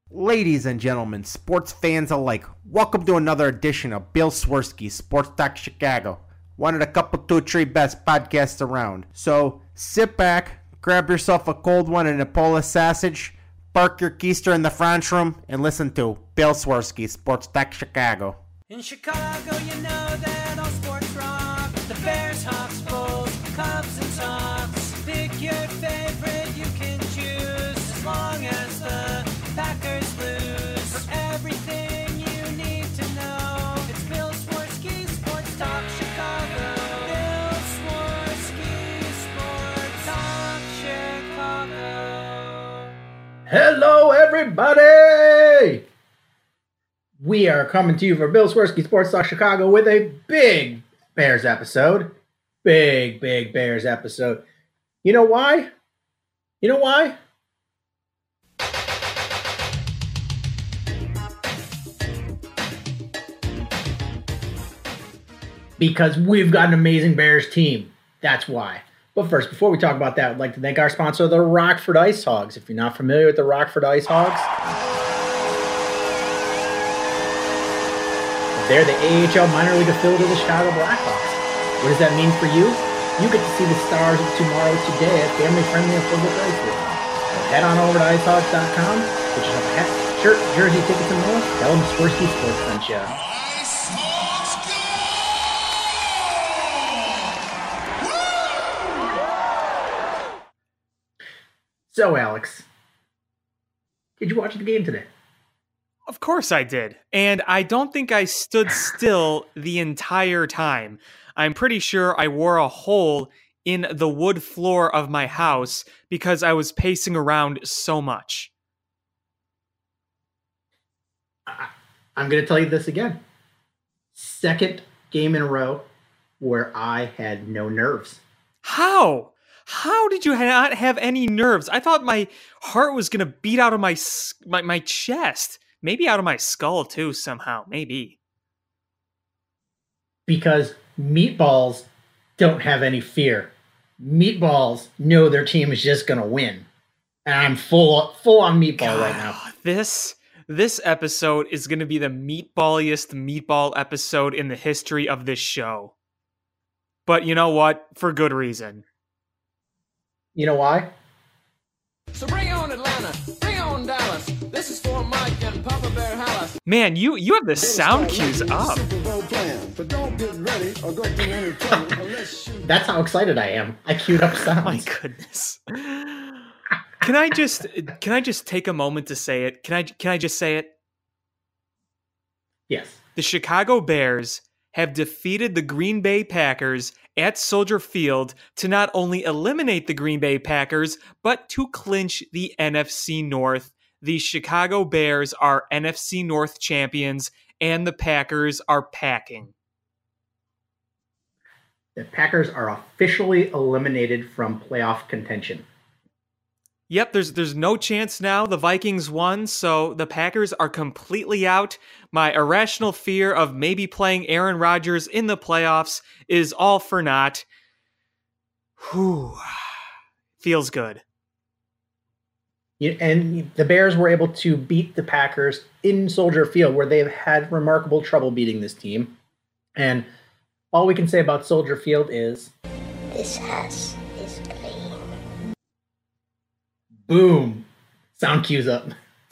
Ladies and gentlemen, sports fans alike, welcome to another edition of Bill Swirsky Sports Talk Chicago, one of the couple, two, three best podcasts around. So sit back, grab yourself a cold one and a Polish sausage, park your keister in the French room, and listen to Bill Swirsky Sports Talk Chicago. In Chicago, you know that all sports rock. The Bears, Hawks, Bulls, Cubs, and Sox. Pick your favorite, you can choose, as long as the Packers lose. For everything you need to know, it's Bill Swirsky Sports Talk Chicago. Bill Swirsky Sports Talk Chicago. Hello, everybody! We are coming to you for Bill Swirsky Sports Talk Chicago with a big Bears episode. Big Bears episode. You know why? You know why? Because we've got an amazing Bears team. That's why. But first, before we talk about that, I'd like to thank our sponsor, the Rockford Ice Hogs. If you're not familiar with the Rockford Ice Hogs, they're the AHL minor league affiliate of the Chicago Blackhawks. What does that mean for you? You get to see the stars of tomorrow today at family-friendly affordable prices. So head on over to icehogs.com, get yourself a hat, shirt, jersey, tickets, and more. Tell them Swirsky Sports sent you. So, Alex, did you watch the game today? Of course I did. And I don't think I stood still the entire time. I'm pretty sure I wore a hole in the wood floor of my house because I was pacing around so much. I'm going to tell you this again. Second game in a row where I had no nerves. How? How did you not have any nerves? I thought my heart was going to beat out of my chest. Maybe out of my skull, too, somehow. Maybe. Because meatballs don't have any fear. Meatballs know their team is just going to win. And I'm full on meatball right now. This episode is going to be the meatballiest meatball episode in the history of this show. But you know what? For good reason. You know why? So bring on Atlanta, bring on Dallas. This is for Mike and Papa Bear Hallis. Man, you have the sound cues up. That's how excited I am. I queued up sounds. My goodness. Can I just take a moment to say it? Can I just say it? Yes. The Chicago Bears have defeated the Green Bay Packers at Soldier Field to not only eliminate the Green Bay Packers, but to clinch the NFC North. The Chicago Bears are NFC North champions, and the Packers are packing. The Packers are officially eliminated from playoff contention. Yep, there's no chance now. The Vikings won, so the Packers are completely out. My irrational fear of maybe playing Aaron Rodgers in the playoffs is all for naught. Whew. Feels good. And the Bears were able to beat the Packers in Soldier Field, where they've had remarkable trouble beating this team. And all we can say about Soldier Field is... this house is clean. Boom. Sound cues up.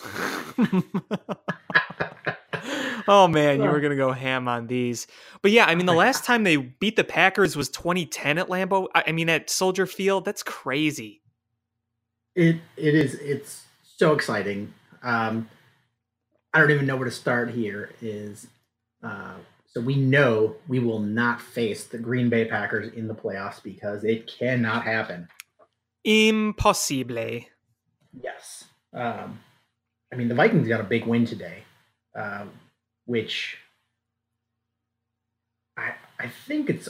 Oh, man, you were going to go ham on these. But yeah, I mean, the last time they beat the Packers was 2010 at at Soldier Field. That's crazy. It is. It's so exciting. I don't even know where to start here. So we know we will not face the Green Bay Packers in the playoffs because it cannot happen. Impossible. Yes. The Vikings got a big win today, which I think it's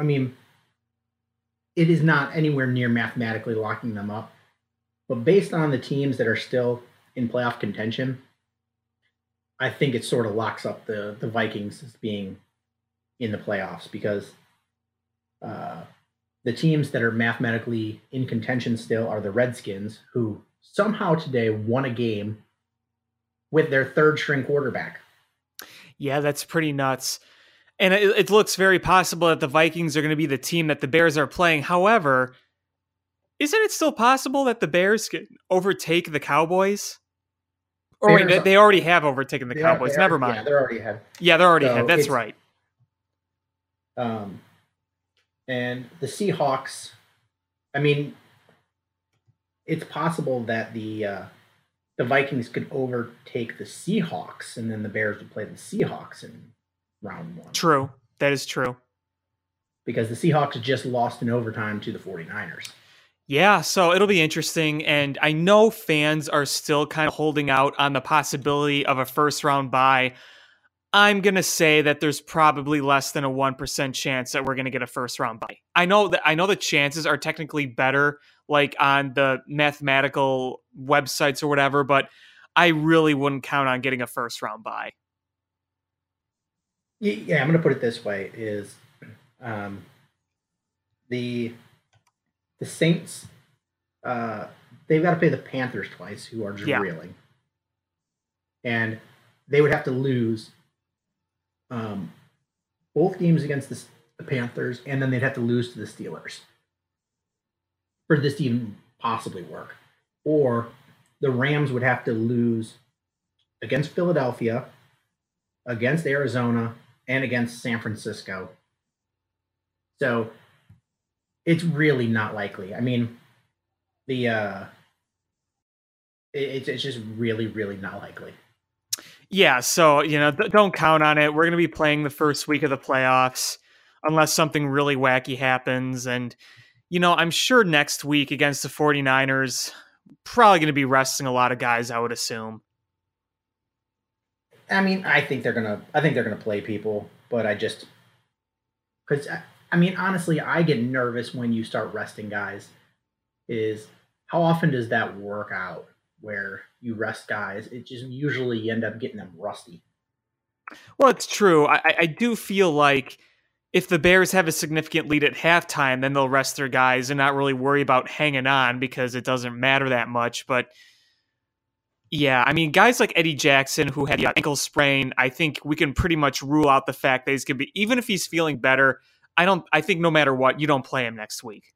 it is not anywhere near mathematically locking them up, but based on the teams that are still in playoff contention, I think it sort of locks up the Vikings as being in the playoffs because the teams that are mathematically in contention still are the Redskins, who somehow today won a game with their third string quarterback. Yeah, that's pretty nuts. And it looks very possible that the Vikings are going to be the team that the Bears are playing. However, isn't it still possible that the Bears can overtake the Cowboys? Or wait, they already have overtaken the Cowboys. Never mind. Yeah, they're already ahead. Yeah, they're already ahead. That's right. And the Seahawks, I mean, it's possible that the Vikings could overtake the Seahawks, and then the Bears would play the Seahawks in round 1. True. That is true. Because the Seahawks just lost in overtime to the 49ers. Yeah, so it'll be interesting. And I know fans are still kind of holding out on the possibility of a first-round bye. I'm going to say that there's probably less than a 1% chance that we're going to get a first-round bye. I know the chances are technically better, like on the mathematical websites or whatever, but I really wouldn't count on getting a first-round bye. Yeah, I'm going to put it this way: is the Saints, they've got to play the Panthers twice, who are just reeling, and they would have to lose both games against the Panthers, and then they'd have to lose to the Steelers for this to even possibly work. Or the Rams would have to lose against Philadelphia, against Arizona, and against San Francisco. So it's really not likely. I mean, it's just really, really not likely. Yeah, so, don't count on it. We're going to be playing the first week of the playoffs unless something really wacky happens. And, I'm sure next week against the 49ers, probably going to be resting a lot of guys, I would assume. I mean, I think they're going to play people, but because honestly, I get nervous when you start resting guys. Is how often does that work out where you rest guys? It just usually you end up getting them rusty. Well, it's true. I do feel like if the Bears have a significant lead at halftime, then they'll rest their guys and not really worry about hanging on because it doesn't matter that much. But yeah, I mean, guys like Eddie Jackson, who had the ankle sprain, I think we can pretty much rule out the fact that he's going to be, even if he's feeling better, I think no matter what, you don't play him next week.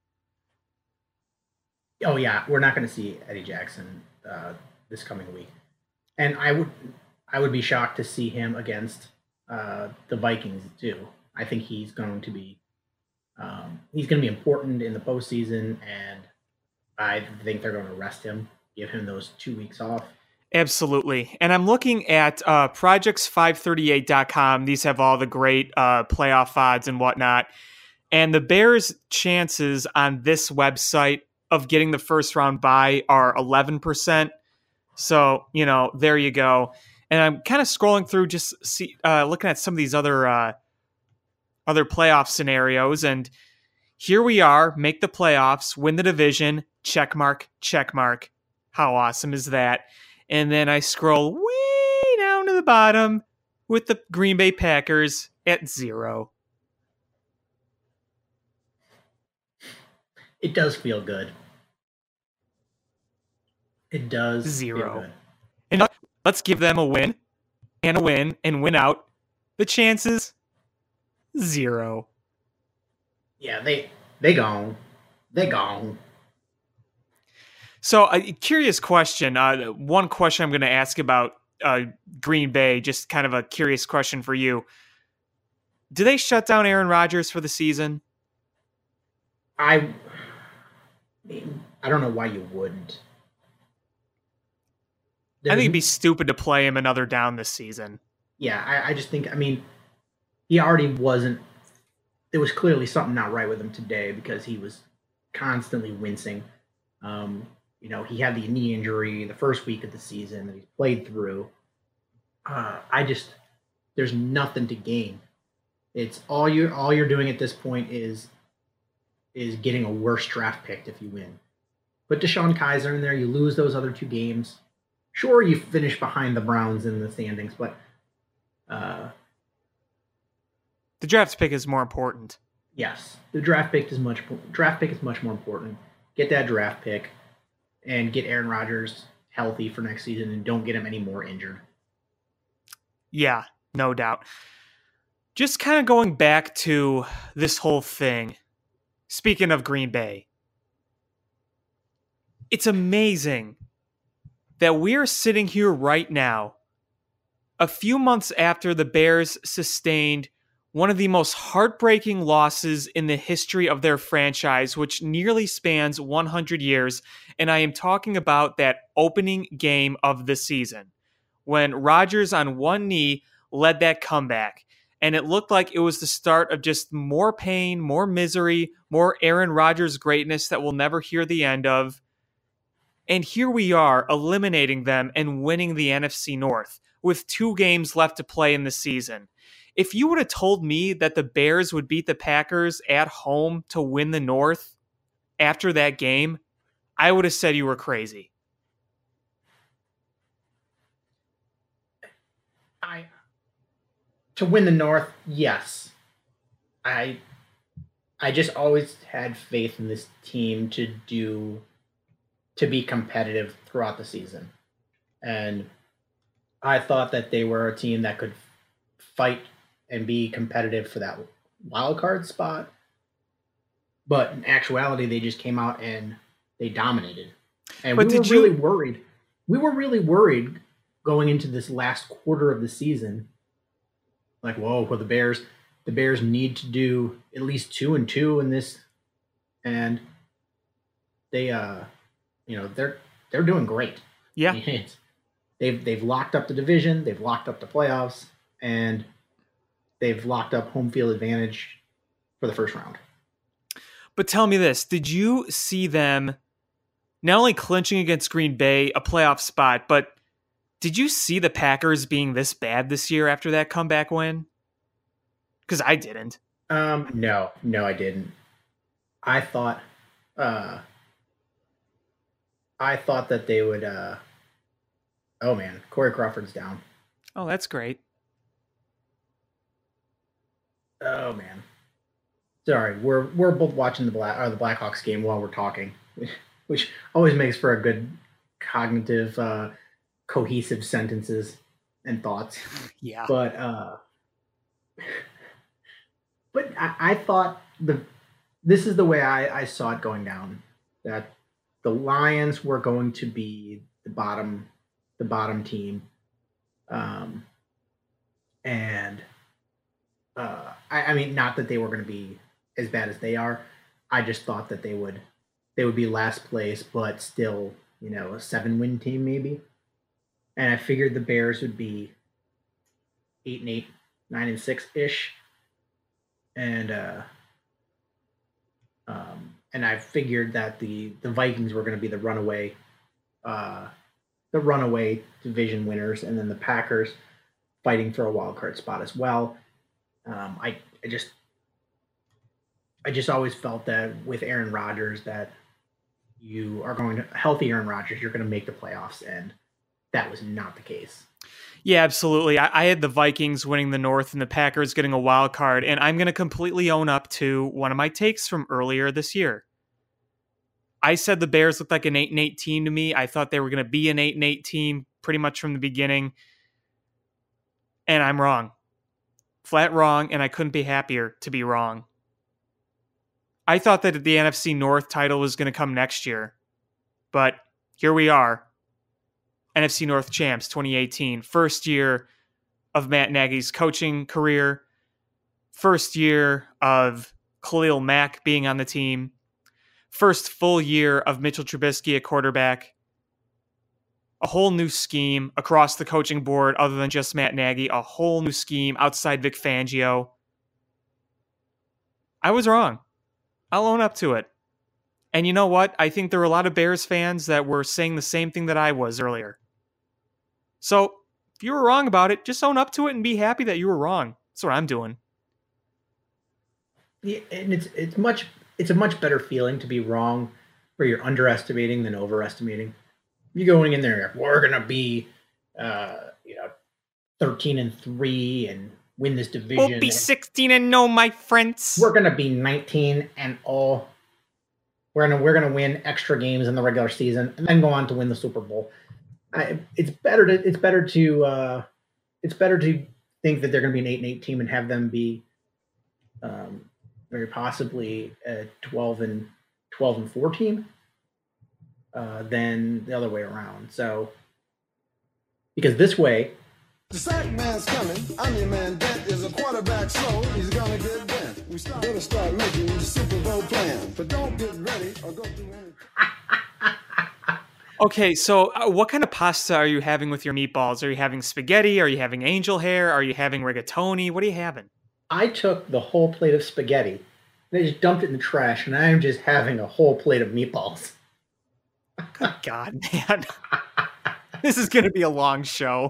Oh yeah, we're not going to see Eddie Jackson this coming week, and I would be shocked to see him against the Vikings too. I think he's going to be important in the postseason, and I think they're going to rest him, give him those 2 weeks off. Absolutely. And I'm looking at projects538.com. These have all the great playoff odds and whatnot. And the Bears' chances on this website of getting the first round bye are 11%. So, there you go. And I'm kind of scrolling through just looking at some of these other playoff scenarios. And here we are, make the playoffs, win the division, check mark, check mark. How awesome is that? And then I scroll way down to the bottom with the Green Bay Packers at 0. It does feel good. It does 0. feel good. And let's give them a win and win out. The chances, 0. Yeah, they gone. They gone. So a curious question. One question I'm going to ask about Green Bay, just kind of a curious question for you. Do they shut down Aaron Rodgers for the season? I don't know why you wouldn't. I think it'd be stupid to play him another down this season. Yeah, I just think, he already wasn't. There was clearly something not right with him today because he was constantly wincing. He had the knee injury the first week of the season that he played through. There's nothing to gain. It's all you're doing at this point is getting a worse draft pick if you win. Put DeShone Kizer in there, you lose those other 2 games. Sure, you finish behind the Browns in the standings, but the draft pick is more important. Yes, the draft pick is much more important. Get that draft pick and get Aaron Rodgers healthy for next season, and don't get him any more injured. Yeah, no doubt. Just kind of going back to this whole thing. Speaking of Green Bay, it's amazing that we are sitting here right now, a few months after the Bears sustained one of the most heartbreaking losses in the history of their franchise, which nearly spans 100 years. And I am talking about that opening game of the season when Rodgers on one knee led that comeback. And it looked like it was the start of just more pain, more misery, more Aaron Rodgers greatness that we'll never hear the end of. And here we are eliminating them and winning the NFC North with 2 games left to play in the season. If you would have told me that the Bears would beat the Packers at home to win the North after that game, I would have said you were crazy. To win the North, yes. I just always had faith in this team to be competitive throughout the season. And I thought that they were a team that could fight and be competitive for that wild card spot. But in actuality, they just came out and they dominated. And But we were did you- really worried. We were really worried going into this last quarter of the season. Like, whoa, well, the Bears need to do at least 2-2 in this, and they, they're doing great. Yeah. I mean, they've locked up the division, they've locked up the playoffs, and they've locked up home field advantage for the first round. But tell me this, did you see them not only clinching against Green Bay, a playoff spot, but did you see the Packers being this bad this year after that comeback win? Because I didn't. No, I didn't. I thought that they would. Oh man, Corey Crawford's down. Oh, that's great. Oh man, sorry. We're both watching the Blackhawks game while we're talking, which always makes for a good cognitive, cohesive sentences and thoughts. Yeah. But I thought this is the way I saw it going down, that the Lions were going to be the bottom team, and I mean, not that they were going to be as bad as they are. I just thought that they would be last place, but still, a 7-win team maybe. And I figured the Bears would be 8-8, 9-6 ish, and I figured that the Vikings were going to be the runaway division winners, and then the Packers fighting for a wild card spot as well. I just always felt that with Aaron Rodgers, that you are going to healthy Aaron Rodgers, you're going to make the playoffs, and that was not the case. Yeah, absolutely. I had the Vikings winning the North and the Packers getting a wild card, and I'm going to completely own up to one of my takes from earlier this year. I said the Bears looked like an 8-8 team to me. I thought they were going to be an 8-8 team pretty much from the beginning, and I'm wrong. Flat wrong, and I couldn't be happier to be wrong. I thought that the NFC North title was going to come next year, but here we are. NFC North champs 2018, first year of Matt Nagy's coaching career, first year of Khalil Mack being on the team, first full year of Mitchell Trubisky at quarterback, a whole new scheme across the coaching board other than just Matt Nagy, a whole new scheme outside Vic Fangio. I was wrong. I'll own up to it. And you know what? I think there were a lot of Bears fans that were saying the same thing that I was earlier. So, if you were wrong about it, just own up to it and be happy that you were wrong. That's what I'm doing. Yeah, and it's a much better feeling to be wrong, where you're underestimating than overestimating. You're going in there, we're gonna be 13-3 and win this division. We'll be 16-0, my friends. We're gonna be 19-0. We're gonna win extra games in the regular season and then go on to win the Super Bowl. It's better to it's better to think that they're going to be an 8-8 team and have them be very possibly a 12-4 team than the other way around. So, because this way, The sack man's coming. I'm your man. Dent is a quarterback slow. He's gonna get bent. We better start making the Super Bowl plan. But don't get ready or go through anything. Okay, so what kind of pasta are you having with your meatballs? Are you having spaghetti? Are you having angel hair? Are you having rigatoni? What are you having? I took the whole plate of spaghetti and I just dumped it in the trash, and I am just having a whole plate of meatballs. Good God, man. This is going to be a long show.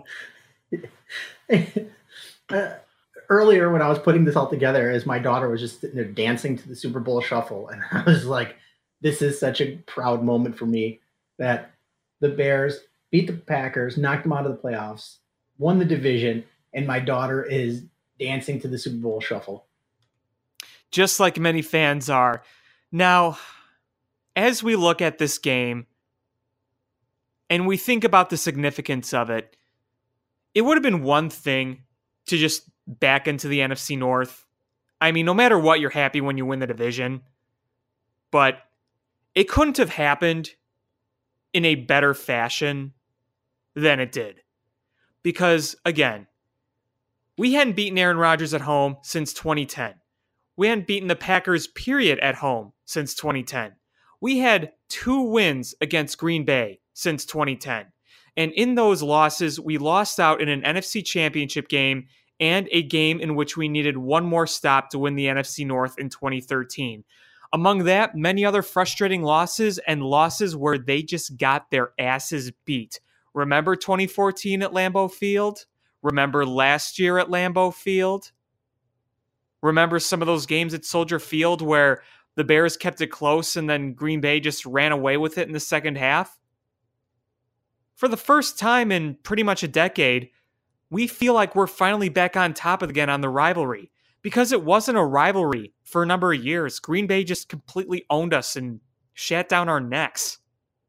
Earlier, when I was putting this all together, as my daughter was just sitting there dancing to the Super Bowl shuffle, and I was like, this is such a proud moment for me that the Bears beat the Packers, knocked them out of the playoffs, won the division, and my daughter is dancing to the Super Bowl shuffle. Just like many fans are. Now, as we look at this game and we think about the significance of it, it would have been one thing to just back into the NFC North. I mean, no matter what, you're happy when you win the division. But it couldn't have happened in a better fashion than it did. Because, again, we hadn't beaten Aaron Rodgers at home since 2010. We hadn't beaten the Packers, period, at home since 2010. We had 2 wins against Green Bay since 2010. And in those losses, we lost out in an NFC Championship game and a game in which we needed one more stop to win the NFC North in 2013. Among that, many other frustrating losses and losses where they just got their asses beat. Remember 2014 at Lambeau Field? Remember last year at Lambeau Field? Remember some of those games at Soldier Field where the Bears kept it close and then Green Bay just ran away with it in the second half? For the first time in pretty much a decade, we feel like we're finally back on top again on the rivalry. Because it wasn't a rivalry for a number of years. Green Bay just completely owned us and shat down our necks.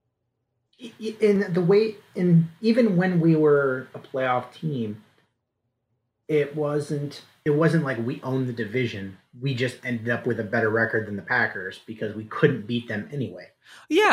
In the way, even when we were a playoff team, it wasn't like we owned the division. We just ended up with a better record than the Packers because we couldn't beat them anyway. Yeah,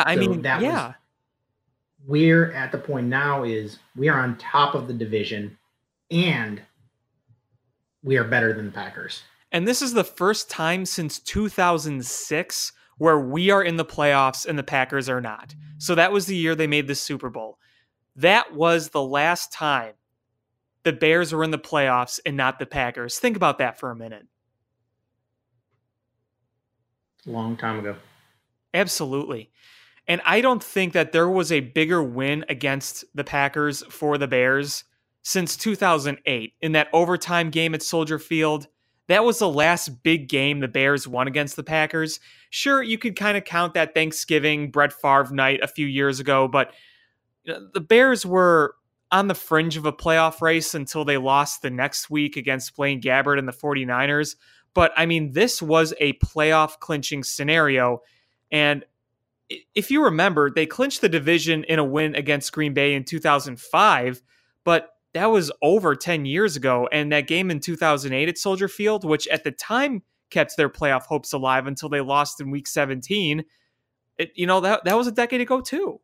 We're at the point now is we are on top of the division and we are better than the Packers. And this is the first time since 2006 where we are in the playoffs and the Packers are not. So that was the year they made the Super Bowl. That was the last time the Bears were in the playoffs and not the Packers. Think about that for a minute. A long time ago. Absolutely. And I don't think that there was a bigger win against the Packers for the Bears since 2008 in that overtime game at Soldier Field. That was the last big game the Bears won against the Packers. Sure, you could kind of count that Thanksgiving Brett Favre night a few years ago, but the Bears were on the fringe of a playoff race until they lost the next week against Blaine Gabbert and the 49ers. But I mean, this was a playoff clinching scenario. And if you remember, they clinched the division in a win against Green Bay in 2005, but that was over 10 years ago. And that game in 2008 at Soldier Field, which at the time kept their playoff hopes alive until they lost in week 17, that was a decade ago too.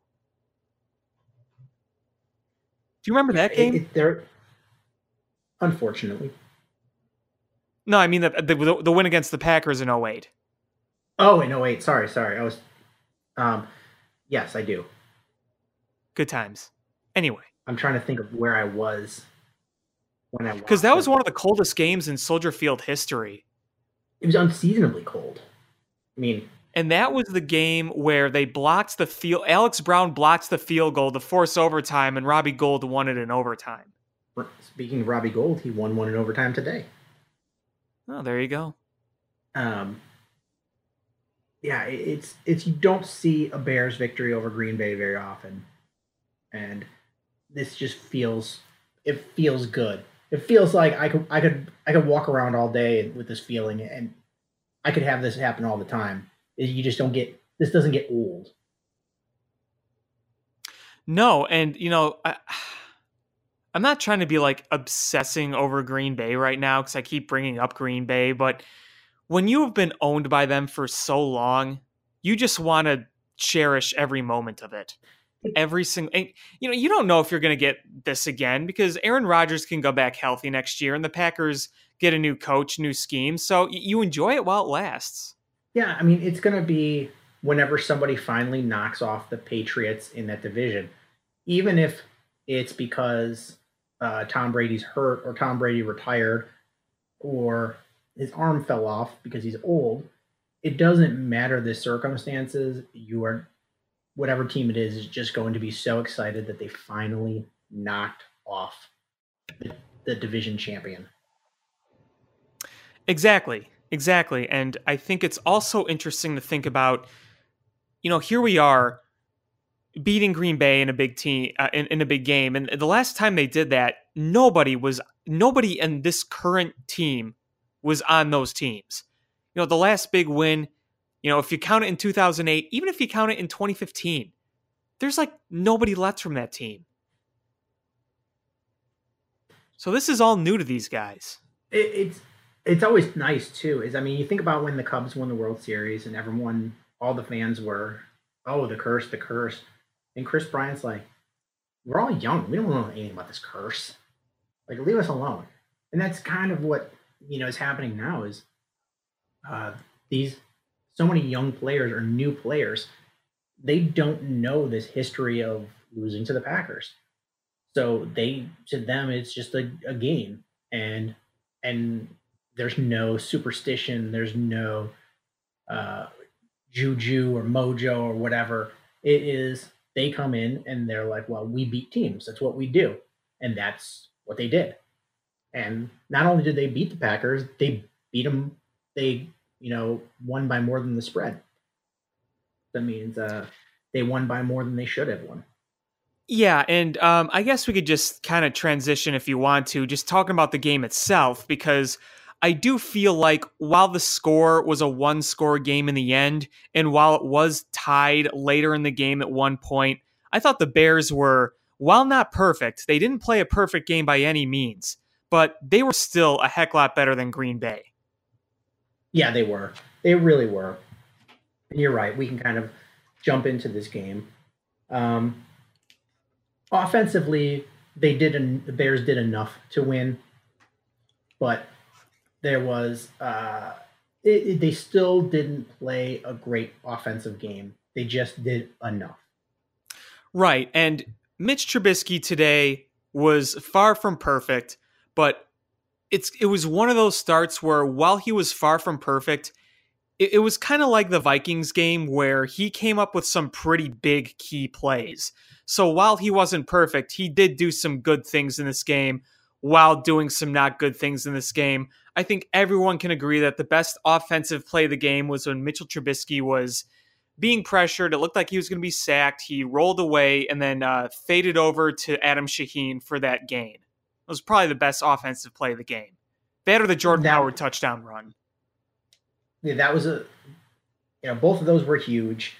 Do you remember that game? Unfortunately. No, I mean the win against the Packers in 08. Oh, in 08. Sorry. I was... yes, I do. Good times. Anyway. I'm trying to think of where I was when I watched. Because that was one of the coldest games in Soldier Field history. It was unseasonably cold. I mean... And that was the game where they blocked the field. Alex Brown blocked the field goal to force overtime, and Robbie Gould won it in overtime. Speaking of Robbie Gould, he won one in overtime today. Oh, there you go. Yeah, it's you don't see a Bears victory over Green Bay very often, and this just feels good. It feels like I could walk around all day with this feeling, and I could have this happen all the time. You just this doesn't get old. No, and I'm not trying to be like obsessing over Green Bay right now because I keep bringing up Green Bay, but when you have been owned by them for so long, you just want to cherish every moment of it. Every single, and, you don't know if you're going to get this again because Aaron Rodgers can go back healthy next year and the Packers get a new coach, new scheme. So you enjoy it while it lasts. Yeah, I mean, it's going to be whenever somebody finally knocks off the Patriots in that division, even if it's because Tom Brady's hurt or Tom Brady retired or his arm fell off because he's old. It doesn't matter the circumstances. You are, whatever team it is just going to be so excited that they finally knocked off the division champion. Exactly. And I think it's also interesting to think about, here we are beating Green Bay in a big team, in a big game. And the last time they did that, nobody in this current team was on those teams. The last big win, if you count it in 2008, even if you count it in 2015, there's like nobody left from that team. So this is all new to these guys. It's always nice too. You think about when the Cubs won the World Series and everyone, all the fans were, oh, the curse. And Chris Bryant's like, we're all young. We don't know anything about this curse. Like, leave us alone. And that's kind of what, is happening now is so many young players or new players, they don't know this history of losing to the Packers. So to them, it's just a game. And there's no superstition. There's no juju or mojo or whatever. It is, they come in and they're like, well, we beat teams. That's what we do. And that's what they did. And not only did they beat the Packers, they beat them. They, won by more than the spread. That means they won by more than they should have won. Yeah, and I guess we could just kind of transition if you want to, just talking about the game itself, because I do feel like while the score was a one-score game in the end, and while it was tied later in the game at one point, I thought the Bears were, while not perfect, they didn't play a perfect game by any means, but they were still a heck lot better than Green Bay. Yeah, they were. They really were. And you're right. We can kind of jump into this game. Offensively, the Bears did enough to win, but there was they still didn't play a great offensive game. They just did enough. Right, and Mitch Trubisky today was far from perfect, but it was one of those starts where while he was far from perfect, it was kind of like the Vikings game where he came up with some pretty big key plays. So while he wasn't perfect, he did do some good things in this game while doing some not good things in this game. I think everyone can agree that the best offensive play of the game was when Mitchell Trubisky was being pressured. It looked like he was going to be sacked. He rolled away and then faded over to Adam Shaheen for that gain. It was probably the best offensive play of the game. That or the Jordan Howard touchdown run. Yeah, that was both of those were huge.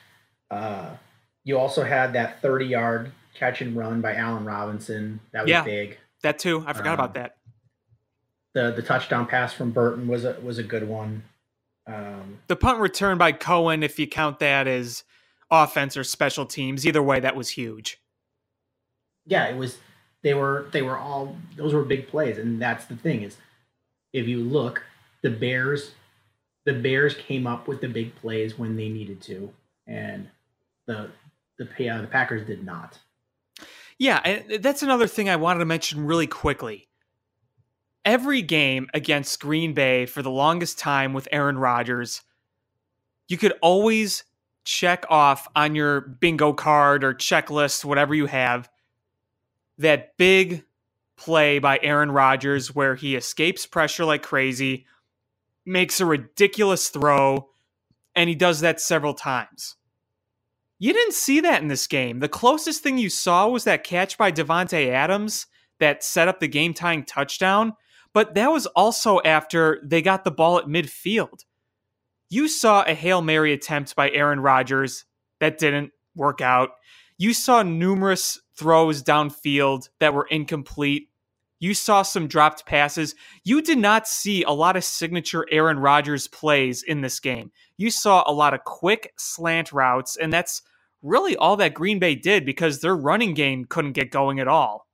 You also had that 30-yard catch and run by Allen Robinson. That was big. That too. I forgot about that. The touchdown pass from Burton was a good one. The punt return by Cohen, if you count that as offense or special teams, either way, that was huge. Yeah, it was. They were all, those were big plays, and that's the thing is, if you look, the Bears came up with the big plays when they needed to, and the Packers did not. Yeah, and that's another thing I wanted to mention really quickly. Every game against Green Bay for the longest time with Aaron Rodgers, you could always check off on your bingo card or checklist, whatever you have, that big play by Aaron Rodgers where he escapes pressure like crazy, makes a ridiculous throw, and he does that several times. You didn't see that in this game. The closest thing you saw was that catch by Davante Adams that set up the game-tying touchdown, but that was also after they got the ball at midfield. You saw a Hail Mary attempt by Aaron Rodgers that didn't work out. You saw numerous throws downfield that were incomplete. You saw some dropped passes. You did not see a lot of signature Aaron Rodgers plays in this game. You saw a lot of quick slant routes, and that's really all that Green Bay did because their running game couldn't get going at all.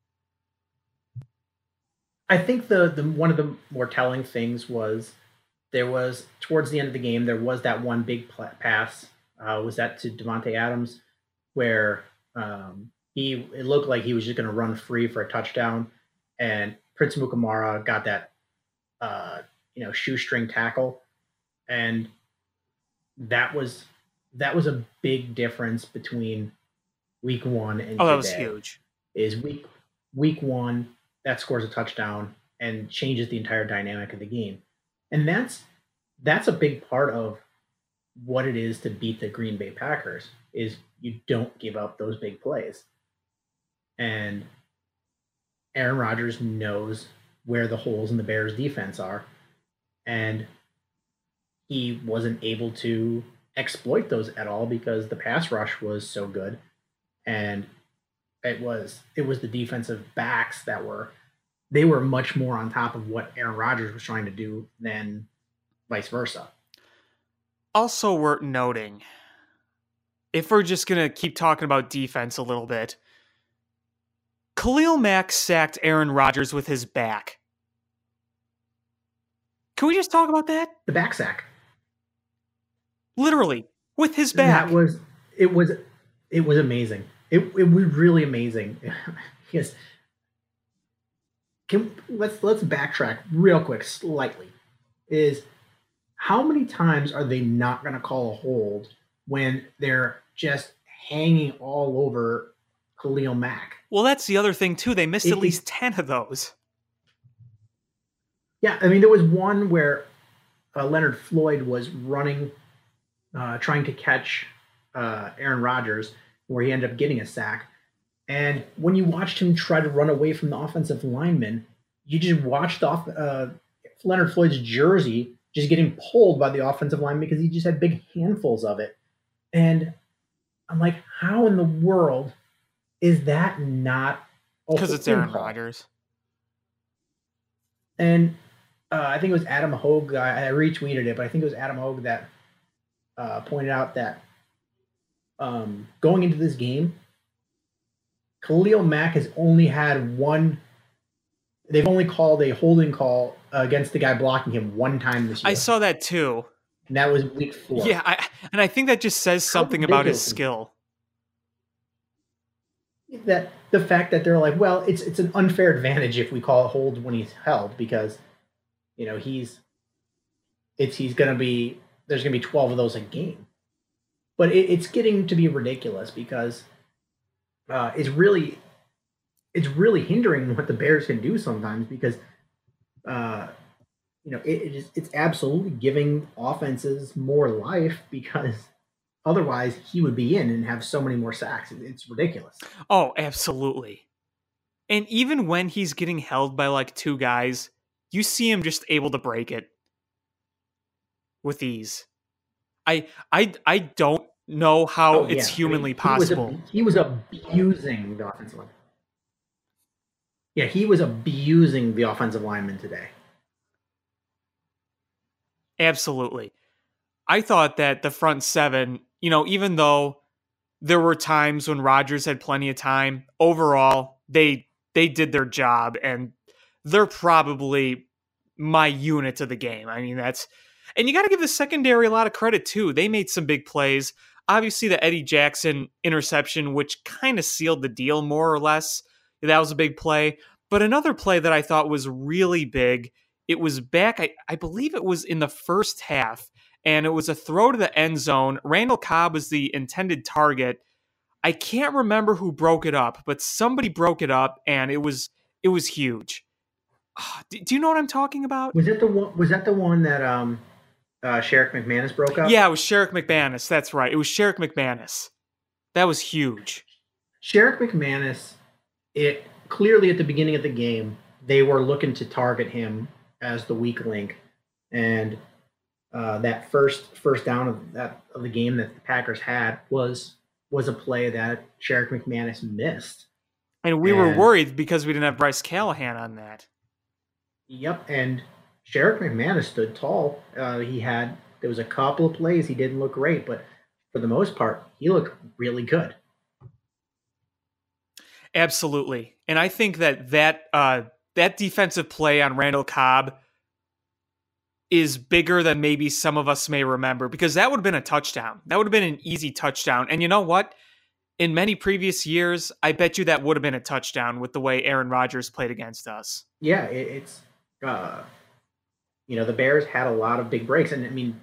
I think the one of the more telling things was there was, towards the end of the game, there was that one big pass. Was that to Devontae Adams, where it looked like he was just going to run free for a touchdown, and Prince Mukamara got that shoestring tackle, and that was a big difference between week one and today. That was huge. Is week one that scores a touchdown and changes the entire dynamic of the game, and that's a big part of what it is to beat the Green Bay Packers. Is you don't give up those big plays, and Aaron Rodgers knows where the holes in the Bears defense are, and he wasn't able to exploit those at all because the pass rush was so good, and it was the defensive backs that were much more on top of what Aaron Rodgers was trying to do than vice versa. Also worth noting, if we're just going to keep talking about defense a little bit, Khalil Mack sacked Aaron Rodgers with his back. Can we just talk about that? The back sack. Literally, with his back. It was amazing. It was really amazing. Yes. Let's backtrack real quick, slightly. Is how many times are they not going to call a hold when they're just hanging all over Khalil Mack? Well, that's the other thing too. They missed at least 10 of those. Yeah, I mean, there was one where Leonard Floyd was running, trying to catch Aaron Rodgers, where he ended up getting a sack. And when you watched him try to run away from the offensive lineman, you just watched Leonard Floyd's jersey just getting pulled by the offensive lineman because he just had big handfuls of it. And I'm like, how in the world is that not a because it's Aaron call? Rodgers. And I think it was Adam Hogue. I retweeted it, but I think it was Adam Hogue that pointed out that going into this game, Khalil Mack has only had one. They've only called a holding call against the guy blocking him one time this year. I saw that too. And that was week 4. Yeah, I think that just says something about his skill. That the fact that they're like, well, it's an unfair advantage if we call a hold when he's held because, there's gonna be 12 of those a game, but it's getting to be ridiculous because it's really hindering what the Bears can do sometimes because it's absolutely giving offenses more life because otherwise he would be in and have so many more sacks. It's ridiculous. Oh, absolutely. And even when he's getting held by like 2 guys, you see him just able to break it with ease. I don't know how it's humanly possible. He was abusing the offensive line. Yeah, he was abusing the offensive lineman today. Absolutely. I thought that the front 7, even though there were times when Rodgers had plenty of time, overall, they did their job, and they're probably my unit of the game. I mean, and you got to give the secondary a lot of credit too. They made some big plays. Obviously, the Eddie Jackson interception, which kind of sealed the deal more or less, that was a big play. But another play that I thought was really big, it was back, I believe it was in the first half, and it was a throw to the end zone. Randall Cobb was the intended target. I can't remember who broke it up, but somebody broke it up, and it was huge. Do you know what I'm talking about? Was that the one that Sherrick McManus broke up? Yeah, it was Sherrick McManus. That's right. It was Sherrick McManus. That was huge. Sherrick McManus, it clearly at the beginning of the game, they were looking to target him as the weak link. And that first down of the game that the Packers had was was a play that Sherrick McManus missed. And we were And- worried because we didn't have Bryce Callahan on that. Yep, and Sherrick McManus stood tall. There was a couple of plays he didn't look great, but for the most part, he looked really good. Absolutely. And I think that defensive play on Randall Cobb is bigger than maybe some of us may remember, because that would have been a touchdown. That would have been an easy touchdown. And you know what? In many previous years, I bet you that would have been a touchdown with the way Aaron Rodgers played against us. Yeah, the Bears had a lot of big breaks, and I mean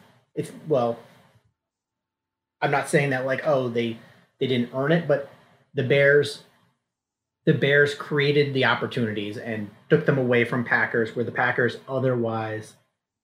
I'm not saying that like, oh, they didn't earn it, but the Bears created the opportunities and took them away from Packers, where the Packers otherwise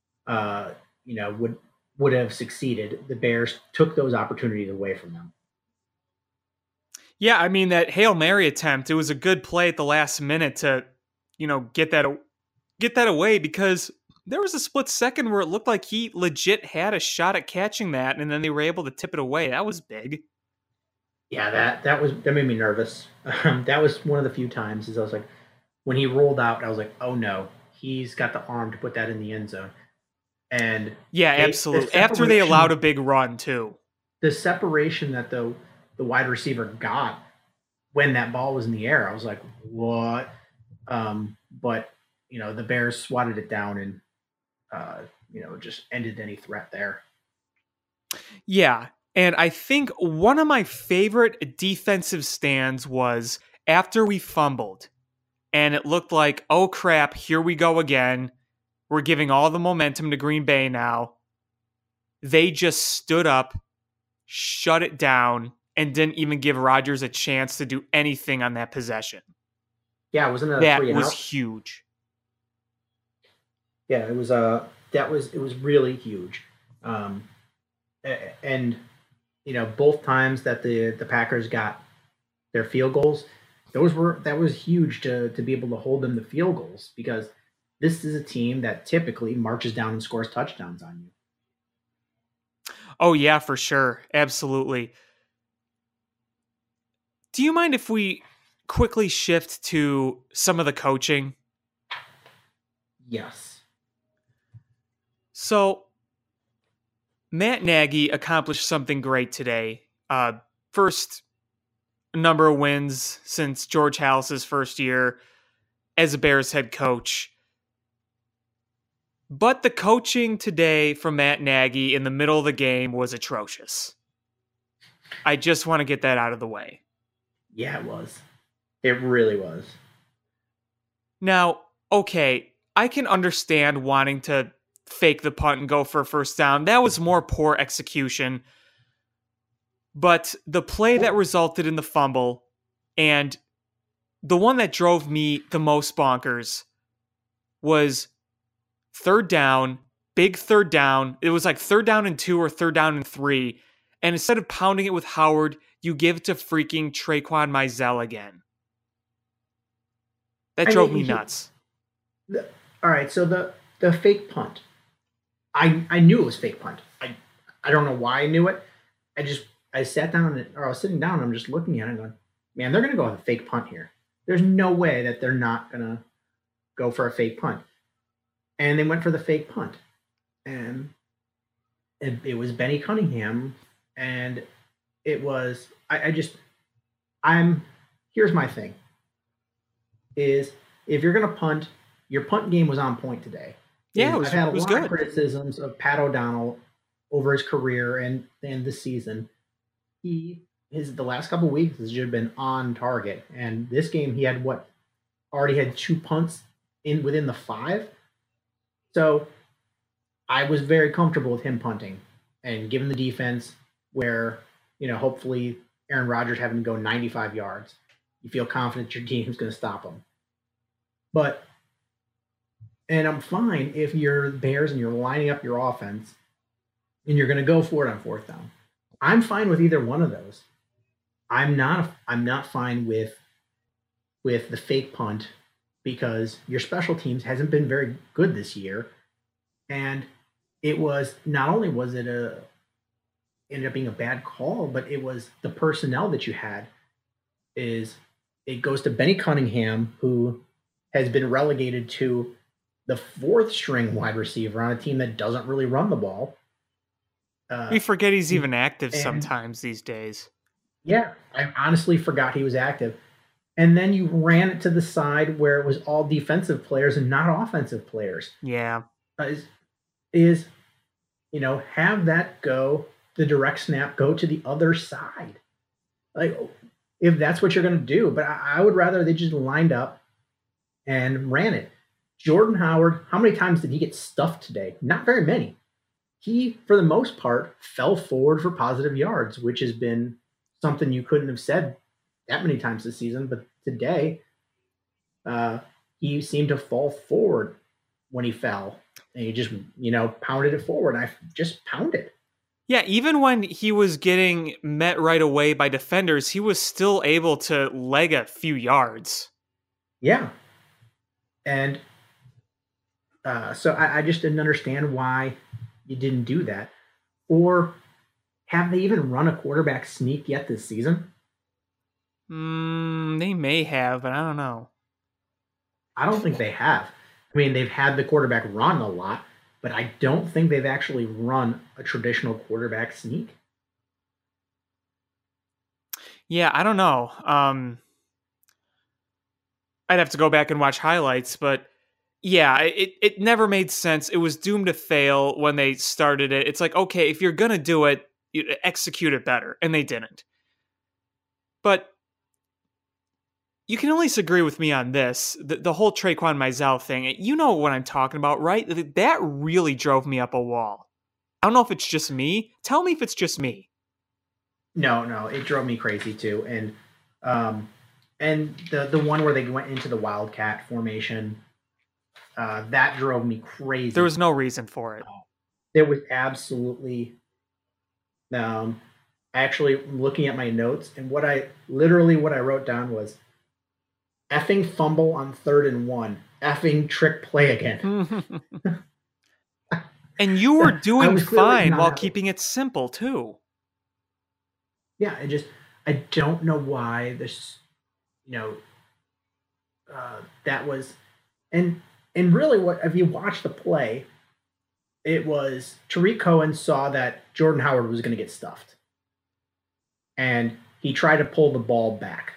would have succeeded. The Bears took those opportunities away from them. Yeah, I mean, that Hail Mary attempt, it was a good play at the last minute to, get that away, because there was a split second where it looked like he legit had a shot at catching that, and then they were able to tip it away. That was big. Yeah, that made me nervous. That was one of the few times I was like, when he rolled out, I was like, oh no, he's got the arm to put that in the end zone. And yeah, absolutely. After they allowed a big run too. The separation that the wide receiver got when that ball was in the air, I was like, what? But the Bears swatted it down and just ended any threat there. Yeah. And I think one of my favorite defensive stands was after we fumbled and it looked like, oh crap, here we go again. We're giving all the momentum to Green Bay now. They just stood up, shut it down, and didn't even give Rodgers a chance to do anything on that possession. Yeah, wasn't it that was huge. Yeah, it was it was really huge. And both times that the Packers got their field goals, that was huge to be able to hold them to field goals, because this is a team that typically marches down and scores touchdowns on you. Oh yeah, for sure. Absolutely. Do you mind if we quickly shift to some of the coaching? Yes. So Matt Nagy accomplished something great today. First number of wins since George Halas's first year as a Bears head coach. But the coaching today from Matt Nagy in the middle of the game was atrocious. I just want to get that out of the way. Yeah, it was. It really was. Now, okay, I can understand wanting to fake the punt and go for a first down. That was more poor execution. But the play that resulted in the fumble, and the one that drove me the most bonkers, was third down, big third down. It was like 3rd down and 2 or 3rd down and 3. And instead of pounding it with Howard, you give it to freaking Traquan Mizell again. That drove me nuts. All right, so the fake punt. I knew it was fake punt. I don't know why I knew it. I sat down I was sitting down and I'm just looking at it and going, man, they're going to go with a fake punt here. There's no way that they're not going to go for a fake punt. And they went for the fake punt. And it was Benny Cunningham. And it was, here's my thing. Is if you're going to punt, your punt game was on point today. Yeah, I've had a lot good. of criticisms of Pat O'Donnell over his career and this season. The last couple of weeks has just been on target. And this game, he had already had 2 punts within the 5. So I was very comfortable with him punting, and given the defense where, hopefully Aaron Rodgers having to go 95 yards, you feel confident your team's going to stop him. And I'm fine if you're the Bears and you're lining up your offense and you're going to go for it on 4th down. I'm fine with either one of those. I'm not fine with the fake punt, because your special teams hasn't been very good this year. And it was, not only was it ended up being a bad call, but it was the personnel that you had. It goes to Benny Cunningham, who has been relegated to the fourth string wide receiver on a team that doesn't really run the ball. We forget he's even active and- sometimes these days. Yeah, I honestly forgot he was active. And then you ran it to the side where it was all defensive players and not offensive players. Yeah. Have that go, the direct snap go to the other side. Like, if that's what you're going to do. But I would rather they just lined up and ran it. Jordan Howard, how many times did he get stuffed today? Not very many. He, for the most part, fell forward for positive yards, which has been something you couldn't have said that many times this season. But today, he seemed to fall forward when he fell. And he just, pounded it forward. I just pounded. Yeah, even when he was getting met right away by defenders, he was still able to leg a few yards. Yeah. And so I just didn't understand why you didn't do that. Or have they even run a quarterback sneak yet this season? They may have, but I don't know. I don't think they have. I mean, they've had the quarterback run a lot, but I don't think they've actually run a traditional quarterback sneak. Yeah, I don't know. I'd have to go back and watch highlights, but yeah, it never made sense. It was doomed to fail when they started it. It's like, okay, if you're going to do it, you execute it better, and they didn't. But you can at least agree with me on this. The whole Traquan Mizell thing, you know what I'm talking about, right? That really drove me up a wall. I don't know if it's just me. Tell me if it's just me. No, it drove me crazy too. And the one where they went into the Wildcat formation, that drove me crazy. There was no reason for it. There was absolutely. Actually, looking at my notes, and what I wrote down was effing fumble on 3rd and 1, effing trick play again. And you were doing fine while happy. keeping it simple too. Yeah, I don't know why this, that was, and really what, if you watch the play, it was Tariq Cohen saw that Jordan Howard was going to get stuffed. And he tried to pull the ball back.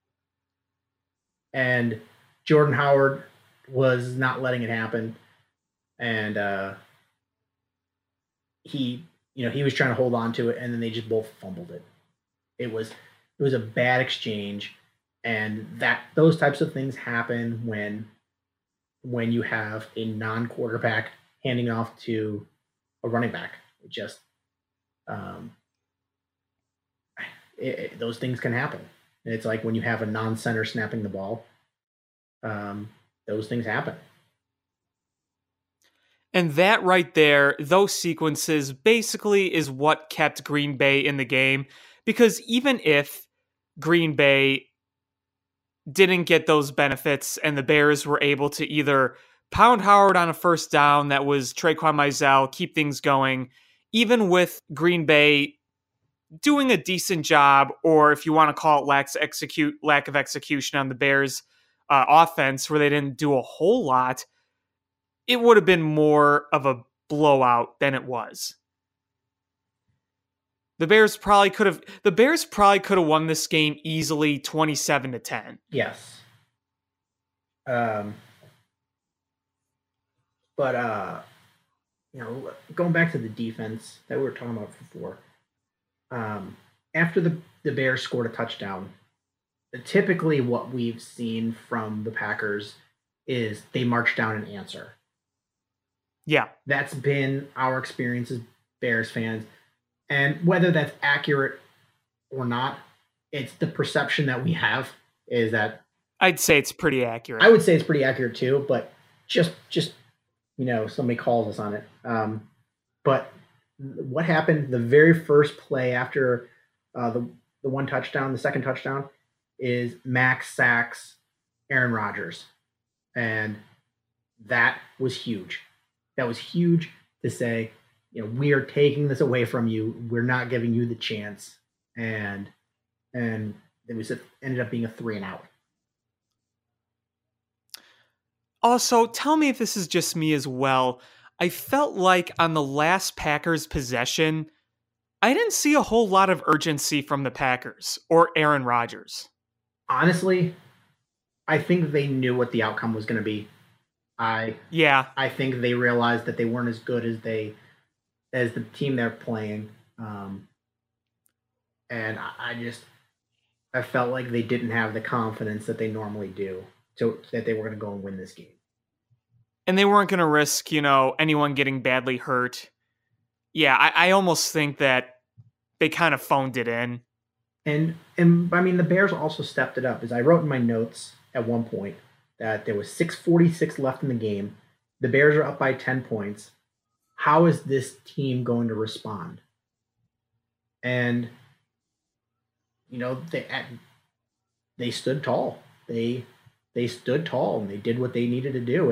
And Jordan Howard was not letting it happen. And he was trying to hold on to it, and then they just both fumbled it. It was a bad exchange, and those types of things happen when you have a non-quarterback handing off to a running back. It just those things can happen. And it's like when you have a non-center snapping the ball, those things happen. And that right there, those sequences basically is what kept Green Bay in the game. Because even if Green Bay didn't get those benefits and the Bears were able to either pound Howard on a first down that was Traquan Mizell, keep things going, even with Green Bay doing a decent job, or if you want to call it lack of execution on the Bears' offense, where they didn't do a whole lot, it would have been more of a blowout than it was. The Bears probably could have won this game easily 27-10. Yes. But going back to the defense that we were talking about before, after the Bears scored a touchdown, typically what we've seen from the Packers is they march down and answer. Yeah. That's been our experience as Bears fans. And whether that's accurate or not, it's the perception that we have is that. I'd say it's pretty accurate. I would say it's pretty accurate too, but just somebody calls us on it. But what happened the very first play after the one touchdown, the second touchdown, is Max sacks Aaron Rodgers. And that was huge. That was huge to say, we are taking this away from you. We're not giving you the chance. And it was ended up being a 3-and-out. Also, tell me if this is just me as well. I felt like on the last Packers possession, I didn't see a whole lot of urgency from the Packers or Aaron Rodgers. Honestly, I think they knew what the outcome was going to be. I think they realized that they weren't as good as the team they're playing. And I felt like they didn't have the confidence that they normally do, so that they were going to go and win this game. And they weren't going to risk, anyone getting badly hurt. Yeah, I almost think that they kind of phoned it in. And I mean, the Bears also stepped it up. As I wrote in my notes at one point that there was 6:46 left in the game. The Bears are up by 10 points. How is this team going to respond? And they stood tall. They stood tall and they did what they needed to do.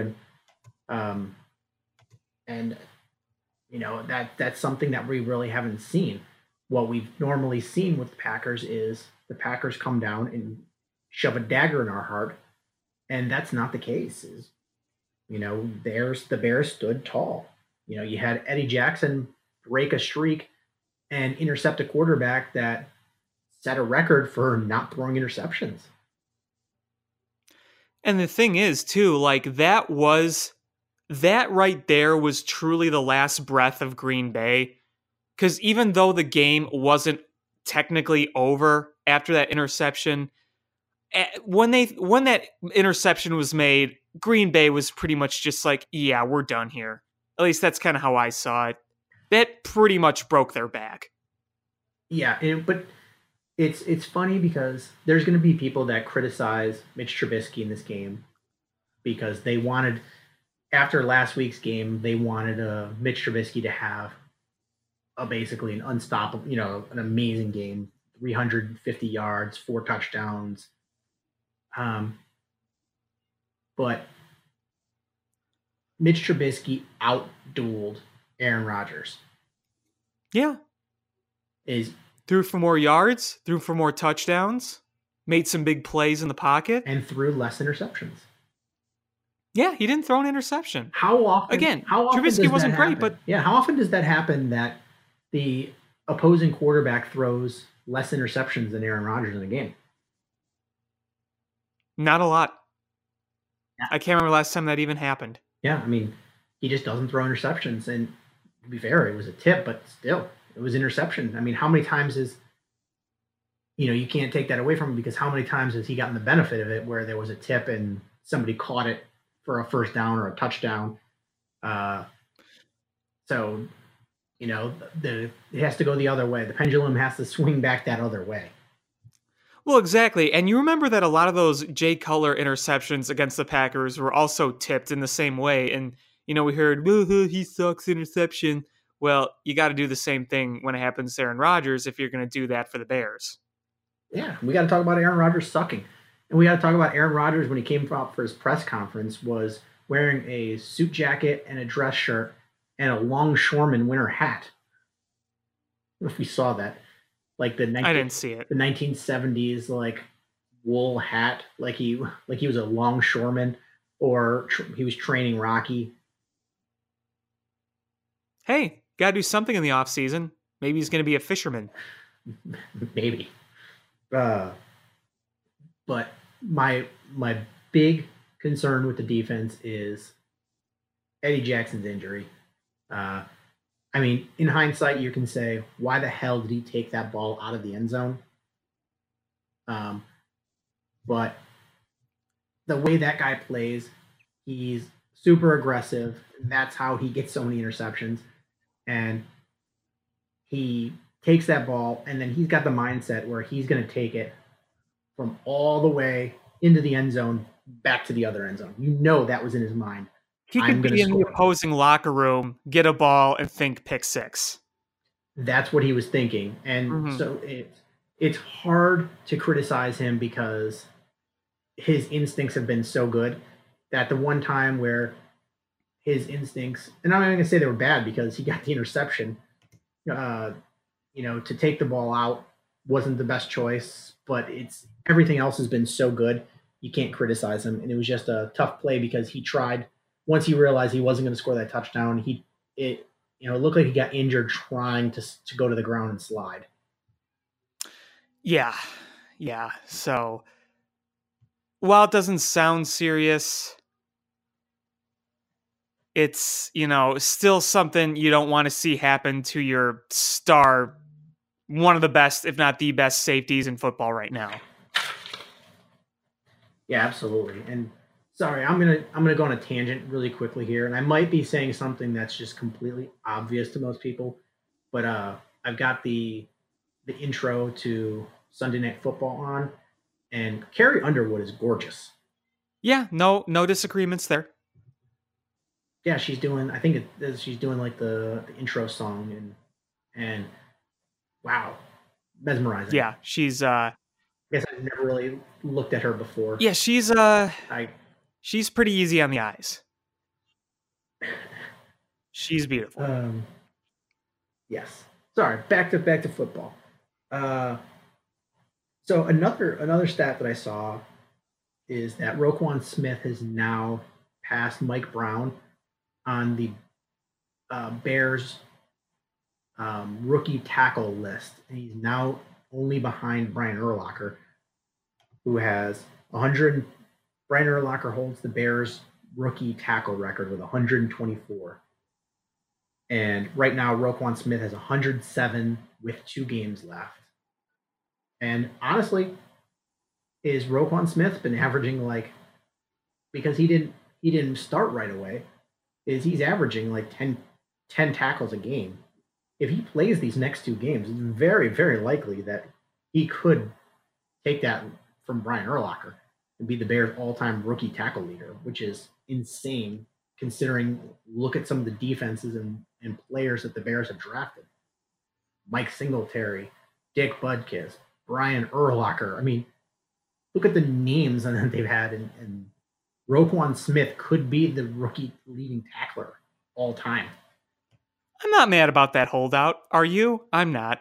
And that's something that we really haven't seen. What we've normally seen with the Packers is the Packers come down and shove a dagger in our heart, and that's not the case. The Bears stood tall. You had Eddie Jackson break a streak and intercept a quarterback that set a record for not throwing interceptions. And the thing is, too, like that right there was truly the last breath of Green Bay. Because even though the game wasn't technically over after that interception, when that interception was made, Green Bay was pretty much just like, yeah, we're done here. At least that's kind of how I saw it. That pretty much broke their back. Yeah, but it's funny because there's going to be people that criticize Mitch Trubisky in this game because they wanted, after last week's game, they wanted Mitch Trubisky to have basically an unstoppable, an amazing game, 350 yards, 4 touchdowns. But Mitch Trubisky outdueled Aaron Rodgers. Yeah. Threw for more yards, threw for more touchdowns, made some big plays in the pocket. And threw less interceptions. Yeah, he didn't throw an interception. How often Trubisky wasn't great, but yeah, how often does that happen that the opposing quarterback throws less interceptions than Aaron Rodgers in a game? Not a lot. Yeah. I can't remember last time that even happened. Yeah, I mean, he just doesn't throw interceptions. And to be fair, it was a tip, but still, it was interception. I mean, how many times you can't take that away from him because how many times has he gotten the benefit of it where there was a tip and somebody caught it for a first down or a touchdown? So it has to go the other way. The pendulum has to swing back that other way. Well, exactly. And you remember that a lot of those Jay Cutler interceptions against the Packers were also tipped in the same way. And, we heard, he sucks interception. Well, you got to do the same thing when it happens to Aaron Rodgers if you're going to do that for the Bears. Yeah, we got to talk about Aaron Rodgers sucking. And we got to talk about Aaron Rodgers when he came out for his press conference was wearing a suit jacket and a dress shirt and a longshoreman winter hat. I don't know if we saw that. Like I didn't see it. The 1970s like wool hat, like he was a longshoreman or he was training Rocky. Hey, got to do something in the off season. Maybe he's going to be a fisherman. Maybe. But my big concern with the defense is Eddie Jackson's injury. I mean, in hindsight, you can say, why the hell did he take that ball out of the end zone? But the way that guy plays, he's super aggressive. And that's how he gets so many interceptions. And he takes that ball, and then he's got the mindset where he's going to take it from all the way into the end zone back to the other end zone. That was in his mind. He could be in the opposing locker room, get a ball, and think pick six. That's what he was thinking. And so it's hard to criticize him because his instincts have been so good that the one time where his instincts, and I'm not even gonna say they were bad because he got the interception. To take the ball out wasn't the best choice, but it's everything else has been so good. You can't criticize him. And it was just a tough play because he tried once he realized he wasn't going to score that touchdown. It looked like he got injured trying to go to the ground and slide. Yeah. So while it doesn't sound serious, it's, still something you don't want to see happen to your star, one of the best, if not the best safeties in football right now. Yeah, absolutely. And sorry, I'm gonna go on a tangent really quickly here, and I might be saying something that's just completely obvious to most people, but I've got the intro to Sunday Night Football on, and Carrie Underwood is gorgeous. Yeah, no disagreements there. Yeah, she's doing. I think she's doing like the intro song, and wow, mesmerizing. Yeah, she's. I guess I've never really looked at her before. Yeah, she's she's pretty easy on the eyes. She's beautiful. Yes. Sorry. Back to football. So another stat that I saw is that Roquan Smith has now passed Mike Brown on the Bears rookie tackle list, and he's now only behind Brian Urlacher, who has 100. Brian Urlacher holds the Bears rookie tackle record with 124. And right now, Roquan Smith has 107 with 2 games left. And honestly, is Roquan Smith been averaging because he didn't start right away, he's averaging like 10 tackles a game. If he plays these next 2 games, it's very, very likely that he could take that from Brian Urlacher and be the Bears' all-time rookie tackle leader, which is insane considering look at some of the defenses and players that the Bears have drafted. Mike Singletary, Dick Butkus, Brian Urlacher. I mean, look at the names that they've had, and Roquan Smith could be the rookie leading tackler all time. I'm not mad about that holdout. Are you? I'm not.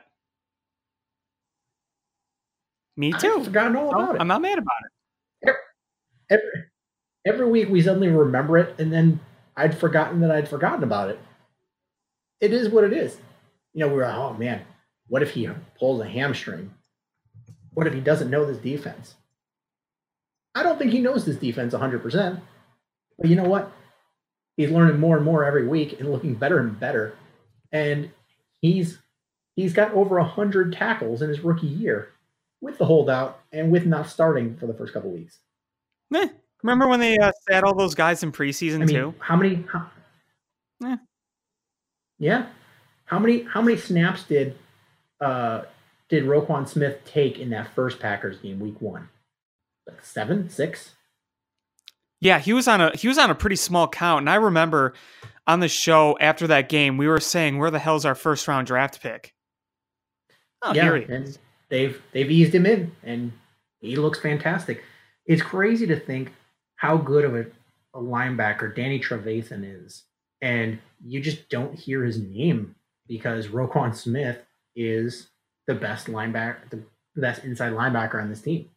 Me too. I've forgotten all about it. I'm not mad about it. Every week we suddenly remember it, and then I'd forgotten that I'd forgotten about it. It is what it is. We're like, oh man, what if he pulls a hamstring? What if he doesn't know this defense? I don't think he knows this defense 100%. But you know what? He's learning more and more every week and looking better and better. And he's got over 100 tackles in his rookie year with the holdout and with not starting for the first couple weeks. Remember when they sat all those guys in preseason too? How many? Yeah. How many snaps did Roquan Smith take in that first Packers game, week 1? Like 7, 6? Yeah, he was on a pretty small count, and I remember on the show after that game we were saying, "Where the hell's our first round draft pick?" Oh, yeah, here he and is. They've eased him in, and he looks fantastic. It's crazy to think how good of a linebacker Danny Trevathan is, and you just don't hear his name because Roquan Smith is the best linebacker, the best inside linebacker on this team.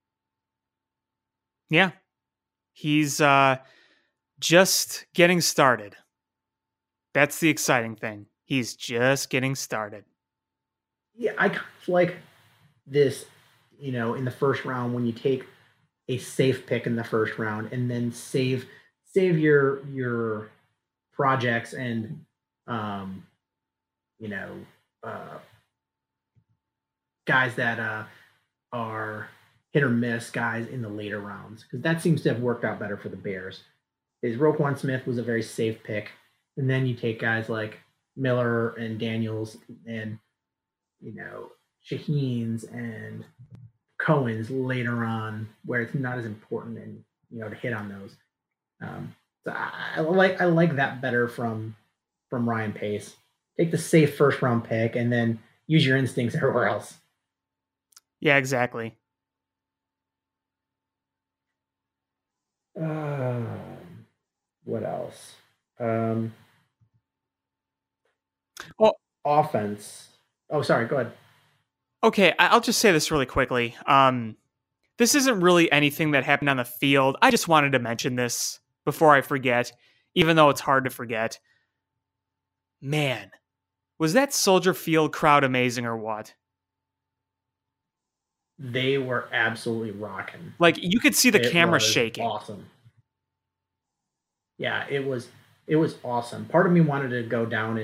Yeah, he's just getting started. That's the exciting thing. He's just getting started. Yeah, I kind of like this, in the first round when you take a safe pick in the first round and then save your projects and guys that are hit or miss guys in the later rounds, because that seems to have worked out better for the Bears. Roquan Smith was a very safe pick, and then you take guys like Miller and Daniels and Shaheens and Cohen's later on, where it's not as important and to hit on those. So I like that better from Ryan Pace. Take the safe first round pick and then use your instincts everywhere else. Yeah, exactly. What else? Um, Well, offense. Oh, sorry. Go ahead. okay, I'll just say this really quickly. This isn't really anything that happened on the field. I just wanted to mention this before I forget, even though it's hard to forget. Man, was that Soldier Field crowd amazing or what? They were absolutely rocking. Like, you could see the It camera was shaking. Awesome. Yeah, it was awesome. Part of me wanted to go down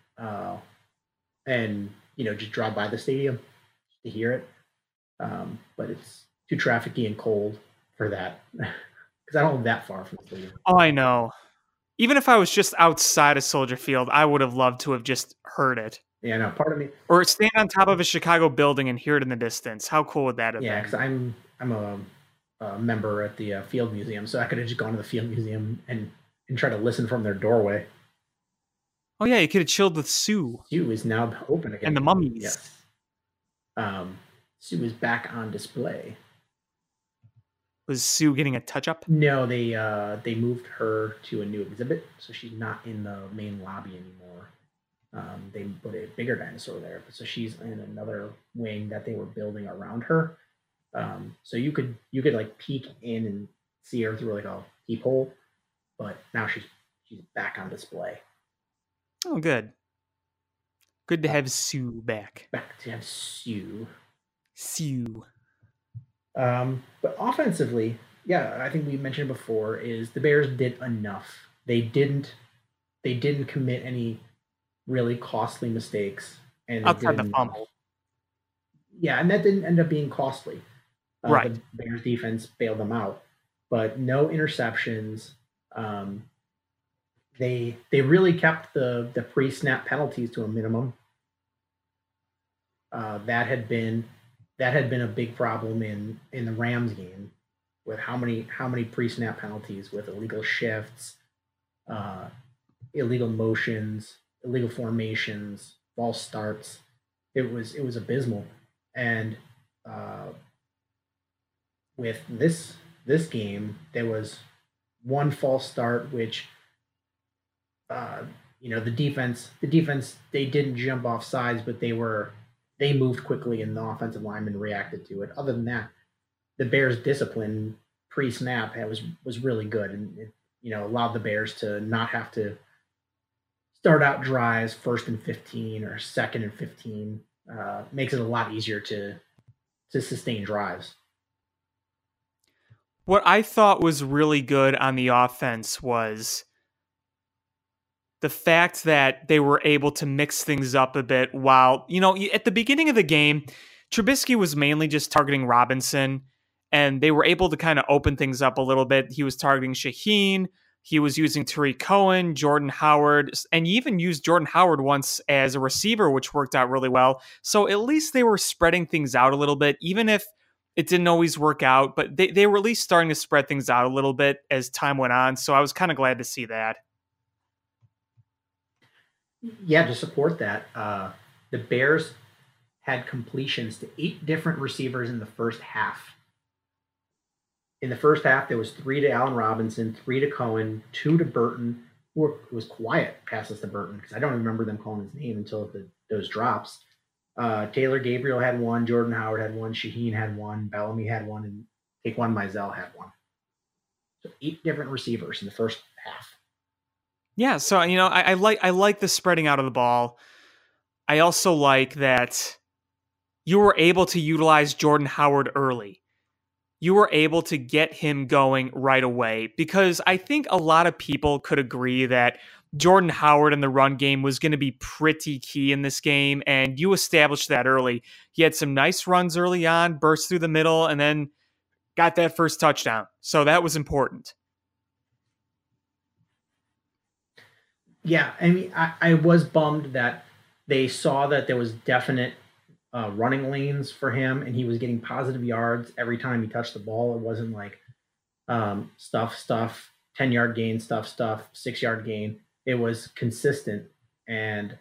and just drive by the stadium to hear it, but it's too trafficy and cold for that because I don't live that far from the stadium. Oh, I know. Even if I was just outside of Soldier Field, I would have loved to have just heard it. Yeah, no, part of me. Or stand on top of a Chicago building and hear it in the distance. How cool would that have Yeah, been? because I'm a member at the Field Museum, so I could have just gone to the Field Museum and try to listen from their doorway. Oh yeah, you could have chilled with Sue. Sue is now open again. And the mummies. Yes. Sue is back on display. Was Sue getting a touch-up? No, they moved her to a new exhibit, so she's not in the main lobby anymore. They put a bigger dinosaur there, so she's in another wing that they were building around her. So you could like peek in and see her through like a peephole, but now she's back on display. Oh, good. Good to have Sue back. Back to have Sue. Sue. But offensively, yeah, I think we mentioned before is the Bears did enough. They didn't commit any really costly mistakes, and Outside the fumble. Yeah, and that didn't end up being costly. Right. The Bears defense bailed them out, but no interceptions. They really kept the pre-snap penalties to a minimum. That had been a big problem in the Rams game, with how many pre-snap penalties with illegal shifts, illegal motions, illegal formations, false starts. It was abysmal, and with this game, there was one false start, which the defense they didn't jump off sides, but they moved quickly and the offensive lineman reacted to it. Other than that, the Bears' discipline pre-snap was really good, and it allowed the Bears to not have to start out drives 1st and 15 or 2nd and 15. Makes it a lot easier to sustain drives. What I thought was really good on the offense was the fact that they were able to mix things up a bit while, at the beginning of the game, Trubisky was mainly just targeting Robinson, and they were able to kind of open things up a little bit. He was targeting Shaheen. He was using Tariq Cohen, Jordan Howard, and he even used Jordan Howard once as a receiver, which worked out really well. So at least they were spreading things out a little bit, even if it didn't always work out, but they were at least starting to spread things out a little bit as time went on. So I was kind of glad to see that. Yeah, to support that, the Bears had completions to 8 different receivers in the first half. In the first half, there was 3 to Allen Robinson, 3 to Cohen, 2 to Burton, who was quiet passes to Burton because I don't remember them calling his name until those drops. Taylor Gabriel had 1, Jordan Howard had 1, Shaheen had 1, Bellamy had 1, and Taquan Mizell had 1. So 8 different receivers in the first half. Yeah, so I like the spreading out of the ball. I also like that you were able to utilize Jordan Howard early. You were able to get him going right away, because I think a lot of people could agree that Jordan Howard in the run game was going to be pretty key in this game, and you established that early. He had some nice runs early on, burst through the middle, and then got that first touchdown. So that was important. Yeah, I mean, I was bummed that they saw that there was definite running lanes for him, and he was getting positive yards every time he touched the ball. It wasn't like stuff, 10-yard gain, stuff, 6-yard gain. It was consistent, and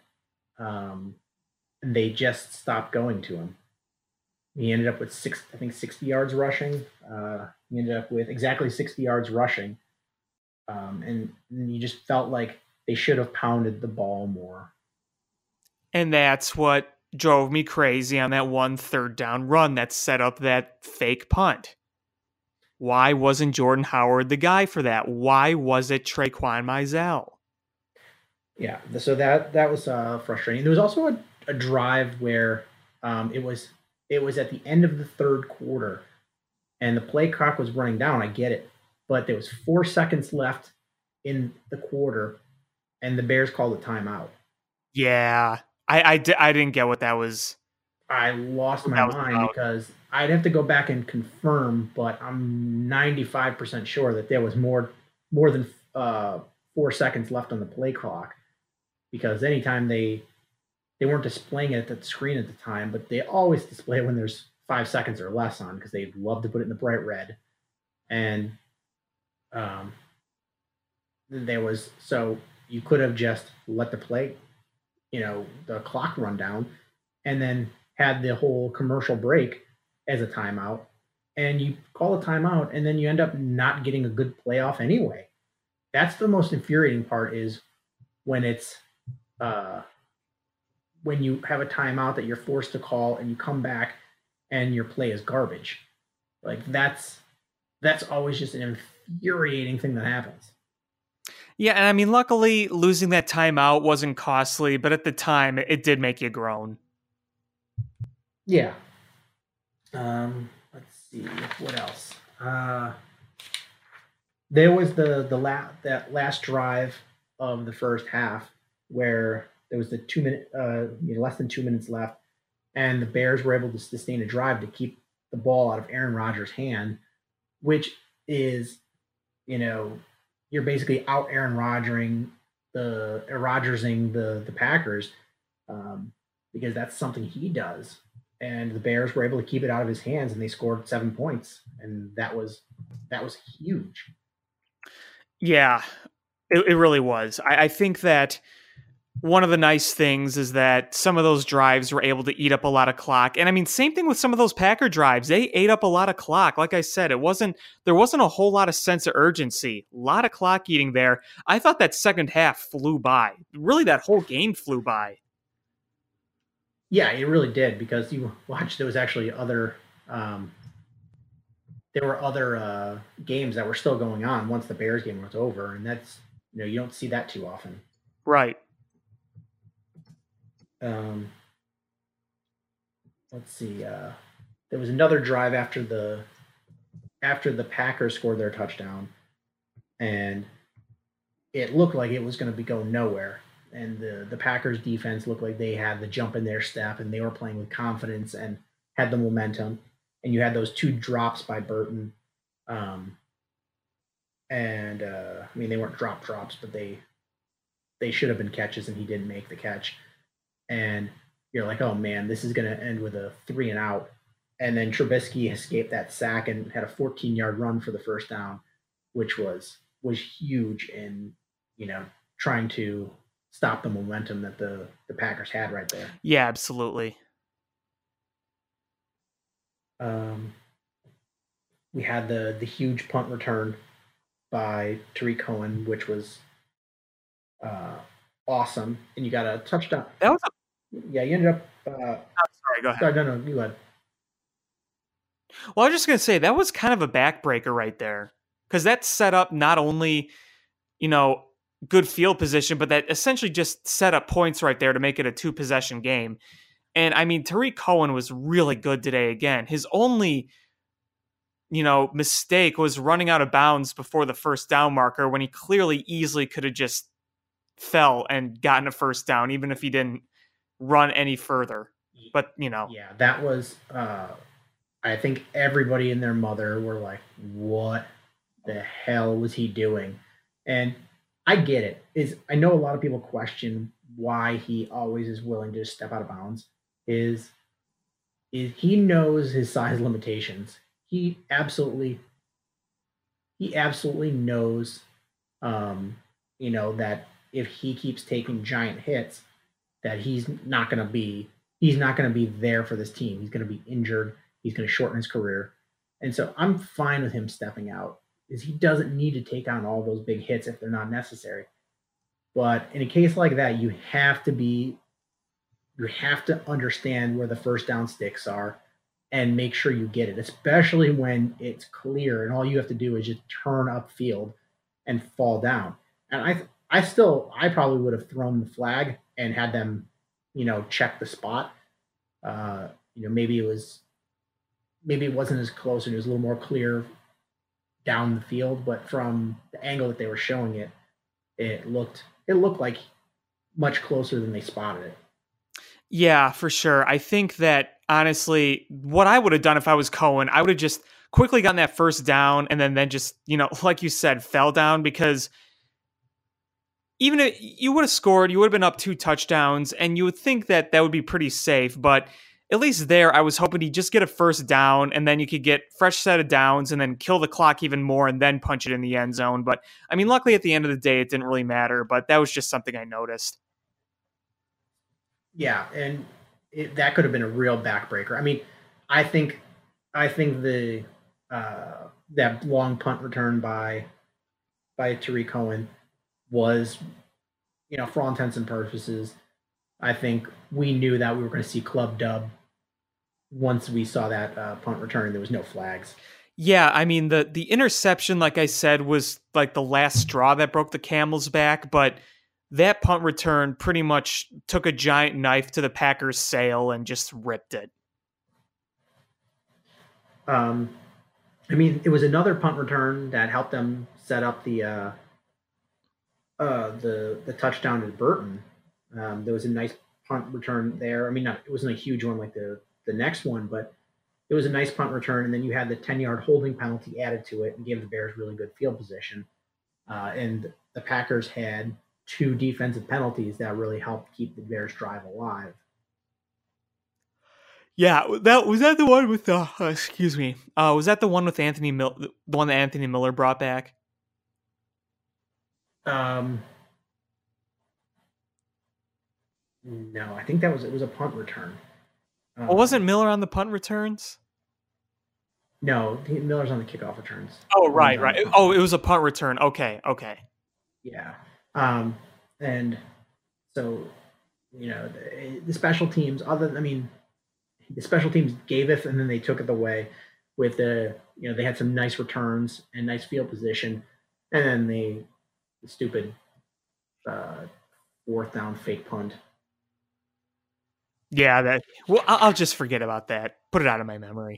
they just stopped going to him. He ended up with 60 yards rushing. He ended up with exactly 60 yards rushing. And you just felt like they should have pounded the ball more. And that's what drove me crazy on that 1 third down run that set up that fake punt. Why wasn't Jordan Howard the guy for that? Why was it Traquan Mizell? Yeah, so that was frustrating. There was also a drive where it was at the end of the third quarter, and the play clock was running down. I get it, but there was 4 seconds left in the quarter, and the Bears called a timeout. Yeah, I didn't get what that was. I lost my mind because I'd have to go back and confirm, but I'm 95% sure that there was more than 4 seconds left on the play clock, because anytime they weren't displaying it at the screen at the time, but they always display it when there's 5 seconds or less on, because they love to put it in the bright red. And so you could have just let the play, the clock run down, and then had the whole commercial break as a timeout, and you call a timeout, and then you end up not getting a good playoff anyway. That's the most infuriating part, is when it's when you have a timeout that you're forced to call and you come back and your play is garbage. Like that's always just an infuriating thing that happens. Yeah, and I mean, luckily losing that timeout wasn't costly, but at the time it did make you groan. Yeah. Let's see what else. There was that last drive of the first half where there was the 2 minute, less than 2 minutes left, and the Bears were able to sustain a drive to keep the ball out of Aaron Rodgers' hand, which is, you're basically out Aaron Rodgersing the Packers, because that's something he does. And the Bears were able to keep it out of his hands, and they scored 7 points, and that was huge. Yeah, it really was. I think that one of the nice things is that some of those drives were able to eat up a lot of clock. And I mean, same thing with some of those Packer drives. They ate up a lot of clock. Like I said, there wasn't a whole lot of sense of urgency. A lot of clock eating there. I thought that second half flew by. Really, that whole game flew by. Yeah, it really did, because you watched, there was actually other games that were still going on once the Bears game was over, and that's, you don't see that too often. Right. Let's see. There was another drive after the Packers scored their touchdown, and it looked like it was going to be going nowhere. And the Packers defense looked like they had the jump in their step, and they were playing with confidence and had the momentum. And you had those 2 drops by Burton. I mean, they weren't drops, but they should have been catches, and he didn't make the catch. And you're like, oh man, this is going to end with a 3 and out. And then Trubisky escaped that sack and had a 14-yard run for the first down, which was huge in, trying to stop the momentum that the Packers had right there. Yeah, absolutely. We had the huge punt return by Tariq Cohen, which was awesome, and you got a touchdown. That was you ended up. Sorry, go ahead. No, you go ahead. Well, I was just gonna say that was kind of a backbreaker right there, because that set up not only, good field position, but that essentially just set up points right there to make it a 2-possession game. And I mean, Tariq Cohen was really good today again. His only, mistake was running out of bounds before the first down marker, when he clearly easily could have just fell and gotten a first down, even if he didn't run any further. But, Yeah, that was, I think everybody and their mother were like, what the hell was he doing? And I get it. I know a lot of people question why he always is willing to step out of bounds. Is he knows his size limitations. He absolutely knows, that if he keeps taking giant hits, that he's not going to be there for this team. He's going to be injured. He's going to shorten his career. And so I'm fine with him stepping out, is he doesn't need to take on all those big hits if they're not necessary. But in a case like that, you have to understand where the first down sticks are and make sure you get it, especially when it's clear and all you have to do is just turn upfield and fall down. And I probably would have thrown the flag and had them, check the spot. Maybe it wasn't as close and it was a little more clear down the field, but from the angle that they were showing it, it looked like much closer than they spotted it. Yeah, for sure. I think that honestly, what I would have done if I was Cohen, I would have just quickly gotten that first down and then just, like you said, fell down, because even if you would have scored, you would have been up 2 touchdowns, and you would think that would be pretty safe. But at least there, I was hoping he'd just get a first down, and then you could get fresh set of downs and then kill the clock even more and then punch it in the end zone. But I mean, luckily at the end of the day, it didn't really matter, but that was just something I noticed. Yeah, and that could have been a real backbreaker. I mean, I think the that long punt return by Tariq Cohen was, for all intents and purposes, I think we knew that we were going to see club dub once we saw that punt return and there was no flags. Yeah, I mean, the interception, like I said, was like the last straw that broke the camel's back, but that punt return pretty much took a giant knife to the Packers' sail and just ripped it. I mean, it was another punt return that helped them set up the touchdown to Burton. There was a nice punt return there. I mean, it wasn't a huge one like the next one, but it was a nice punt return. And then you had the 10-yard holding penalty added to it and gave the Bears really good field position. And the Packers had 2 defensive penalties that really helped keep the Bears drive alive. Yeah, was that the one with excuse me. Was that the one with the one that Anthony Miller brought back? No, I think it was a punt return. Wasn't Miller on the punt returns? No, Miller's on the kickoff returns. Oh, right. Oh, it was a punt return. Okay. Yeah. And so, the special teams, the special teams gave it and then they took it away with they had some nice returns and nice field position. And then the stupid 4th down fake punt. Yeah, I'll just forget about that. Put it out of my memory.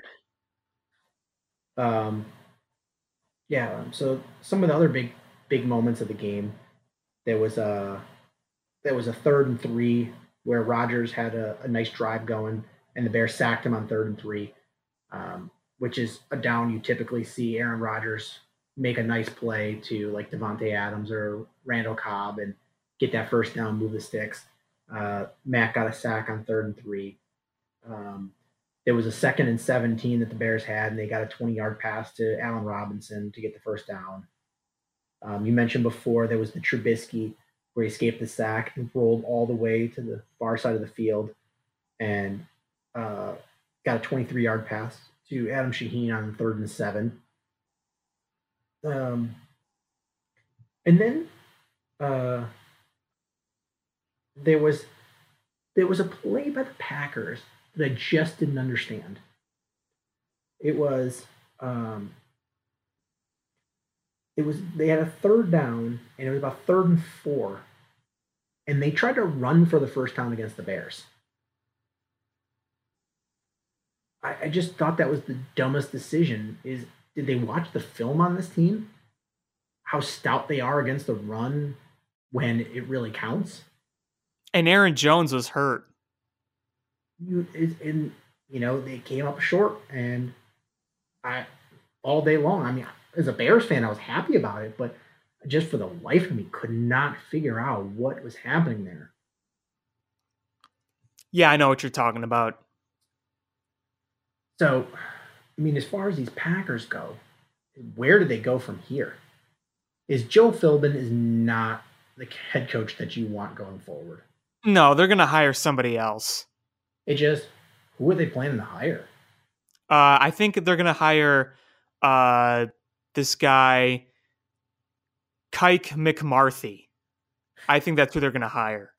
Yeah. So some of the other big moments of the game, there was a 3rd and 3 where Rodgers had a nice drive going, and the Bears sacked him on 3rd and 3, which is a down you typically see Aaron Rodgers make a nice play to like Devontae Adams or Randall Cobb and get that first down, move the sticks. Matt got a sack on 3rd and 3. There was a 2nd and 17 that the Bears had, and they got a 20-yard pass to Allen Robinson to get the first down. You mentioned before there was the Trubisky where he escaped the sack and rolled all the way to the far side of the field and got a 23-yard pass to Adam Shaheen on 3rd and 7. And then there was a play by the Packers that I just didn't understand. It was they had a 3rd down and it was about 3rd and 4, and they tried to run for the first down against the Bears. I just thought that was the dumbest decision. Did they watch the film on this team? How stout they are against the run when it really counts? And Aaron Jones was hurt. They came up short, and all day long. I mean, as a Bears fan, I was happy about it, but just for the life of me, could not figure out what was happening there. Yeah, I know what you're talking about. So, I mean, as far as these Packers go, where do they go from here? Joe Philbin is not the head coach that you want going forward. No, they're going to hire somebody else. Who are they planning to hire? I think they're going to hire this guy, Kike McMarthy. I think that's who they're going to hire.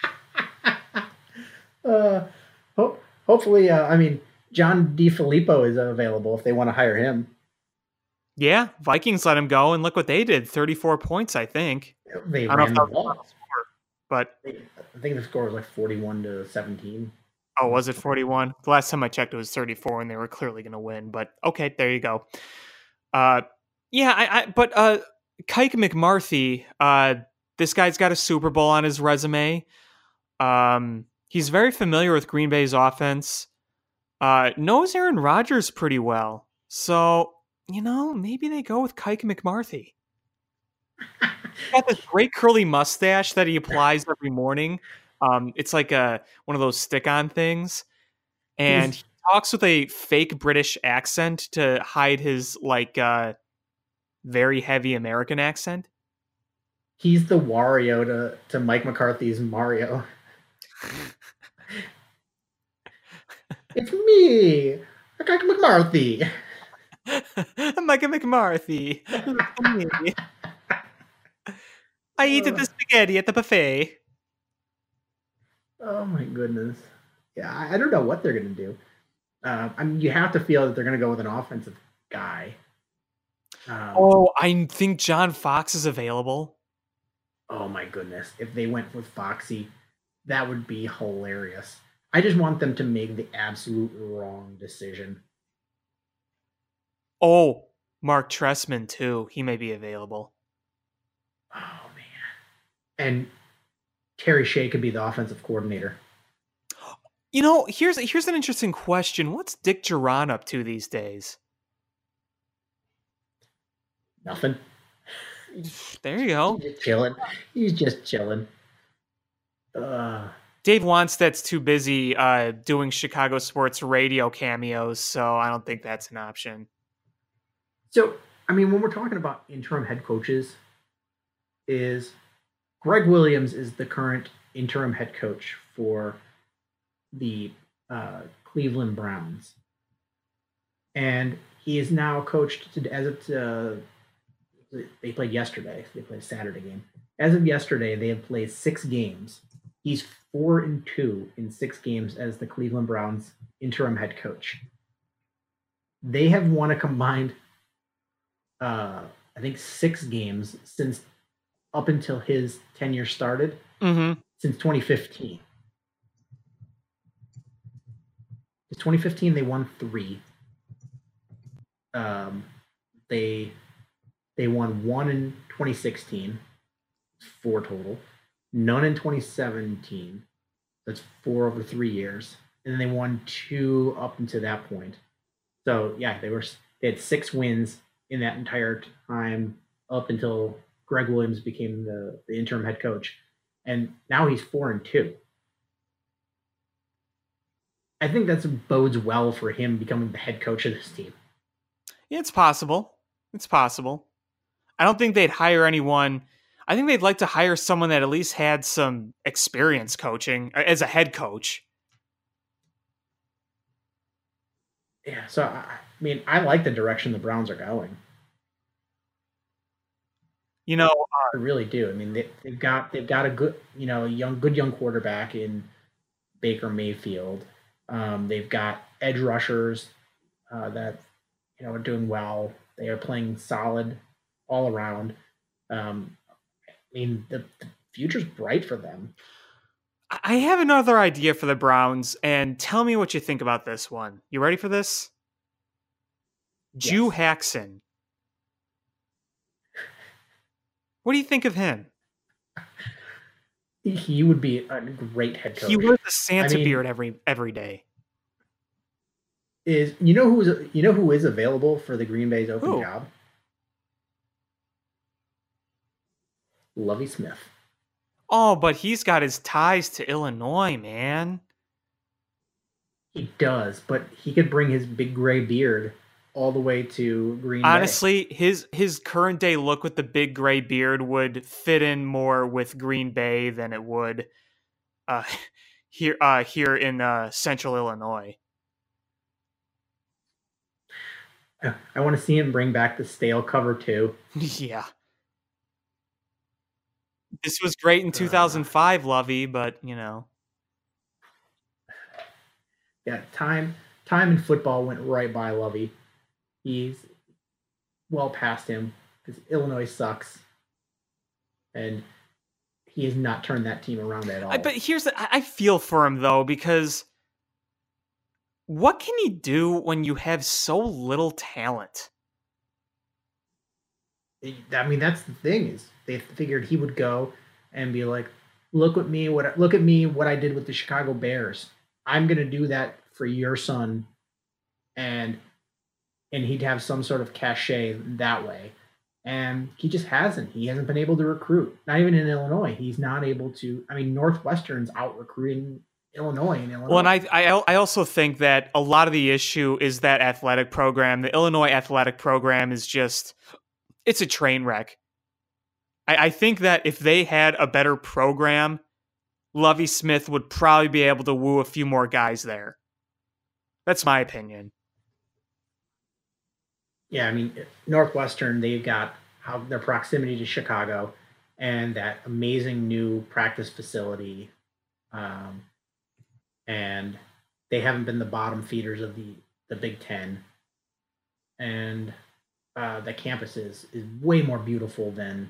Hopefully, I mean, John DiFilippo is available if they want to hire him. Yeah, Vikings let him go, and look what they did. 34 points, I think. They I don't ran know the if that was ball. the score, but I think the score was like 41-17. oh, was it 41? The last time I checked, it was 34, and they were clearly going to win. But okay, there you go. Yeah, but Kike McMarthy, this guy's got a Super Bowl on his resume. He's very familiar with Green Bay's offense. Knows Aaron Rodgers pretty well. So, maybe they go with Kike McMarthy. He's got this great curly mustache that he applies every morning. It's like one of those stick-on things. And he talks with a fake British accent to hide his, very heavy American accent. He's the Wario to Mike McCarthy's Mario. It's me, Mike McMarthy. Micah McMarthy. I eat the spaghetti at the buffet. Oh my goodness. Yeah, I don't know what they're going to do. I mean, you have to feel that they're going to go with an offensive guy. I think John Fox is available. Oh my goodness. If they went with Foxy, that would be hilarious. I just want them to make the absolute wrong decision. Oh, Mark Trestman too. He may be available. Oh man. And Terry Shea could be the offensive coordinator. Here's an interesting question. What's Dick Duran up to these days? Nothing. There you go. He's just chilling. He's just chilling. Dave Wanstead's too busy doing Chicago sports radio cameos, so I don't think that's an option. So, I mean, when we're talking about interim head coaches, is Greg Williams is the current interim head coach for the Cleveland Browns. And he is now coached they played yesterday. They played a Saturday game. As of yesterday, they have played 6 games. He's 4-2 in 6 games as the Cleveland Browns interim head coach. They have won a combined, I think, 6 games since up until his tenure started, since 2015. In 2015, they won 3. They won 1 in 2016, 4 total. None in 2017. That's 4 over 3 years. And then they won 2 up until that point. So yeah, they had 6 wins in that entire time up until Greg Williams became the interim head coach. And now he's 4-2. I think that bodes well for him becoming the head coach of this team. Yeah, it's possible. It's possible. I don't think they'd hire anyone. I think they'd like to hire someone that at least had some experience coaching as a head coach. Yeah, so I mean, I like the direction the Browns are going. I really do. I mean, they've got a good, young quarterback in Baker Mayfield. They've got edge rushers that are doing well. They are playing solid all around. I mean, the future's bright for them. I have another idea for the Browns, and tell me what you think about this one. You ready for this? Yes. Jew Haxon. What do you think of him? He would be a great head coach. He wears the Santa beard every day. Who is available for the Green Bay's open job? Lovie Smith. Oh, but he's got his ties to Illinois, man. He does, but he could bring his big gray beard all the way to Green Bay. Honestly, his current day look with the big gray beard would fit in more with Green Bay than it would here in Central Illinois. I want to see him bring back the stale cover too. Yeah. This was great in 2005, Lovey, but Yeah, time in football went right by Lovey. He's well past him because Illinois sucks, and he has not turned that team around at all. But I feel for him though, because what can he do when you have so little talent? I mean, that's the thing, is they figured he would go and be like, look at me, what I did with the Chicago Bears. I'm gonna do that for your son, and he'd have some sort of cachet that way. And he just hasn't. He hasn't been able to recruit. Not even in Illinois. He's not able to. I mean, Northwestern's out recruiting Illinois in Illinois. Well, and I also think that a lot of the issue is that athletic program. The Illinois athletic program is just, it's a train wreck. I think that if they had a better program, Lovie Smith would probably be able to woo a few more guys there. That's my opinion. Yeah, I mean, Northwestern, they've got their proximity to Chicago and that amazing new practice facility. And they haven't been the bottom feeders of the Big Ten. And the campus is way more beautiful than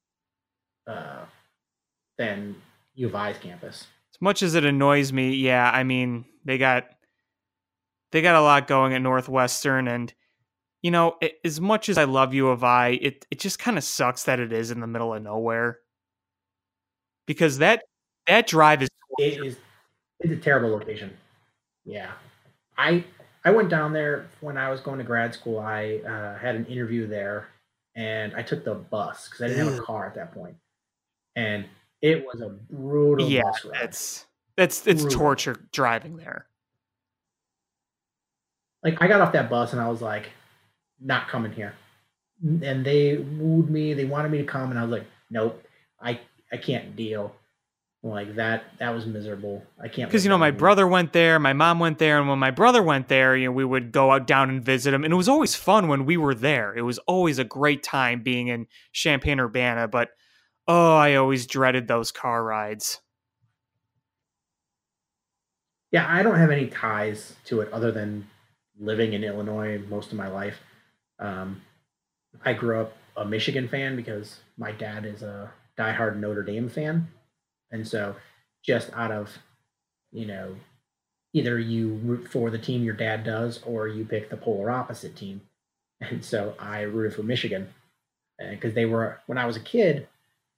U of I's campus. As much as it annoys me, yeah, I mean, they got a lot going at Northwestern, and as much as I love U of I, it just kind of sucks that it is in the middle of nowhere. Because that drive is it's a terrible location. Yeah. I went down there when I was going to grad school. I had an interview there, and I took the bus because I didn't have a car at that point. And it was a brutal bus ride. It's torture driving there. Like, I got off that bus and I was like, not coming here. And they wooed me. They wanted me to come, and I was like, nope, I can't deal. Like, that was miserable. I can't. Because my brother went there, my mom went there, and when my brother went there, we would go out down and visit him, and it was always fun when we were there. It was always a great time being in Champaign-Urbana, but I always dreaded those car rides. Yeah, I don't have any ties to it other than living in Illinois most of my life. I grew up a Michigan fan because my dad is a diehard Notre Dame fan. And so just out of, either you root for the team your dad does or you pick the polar opposite team. And so I rooted for Michigan because they were, when I was a kid,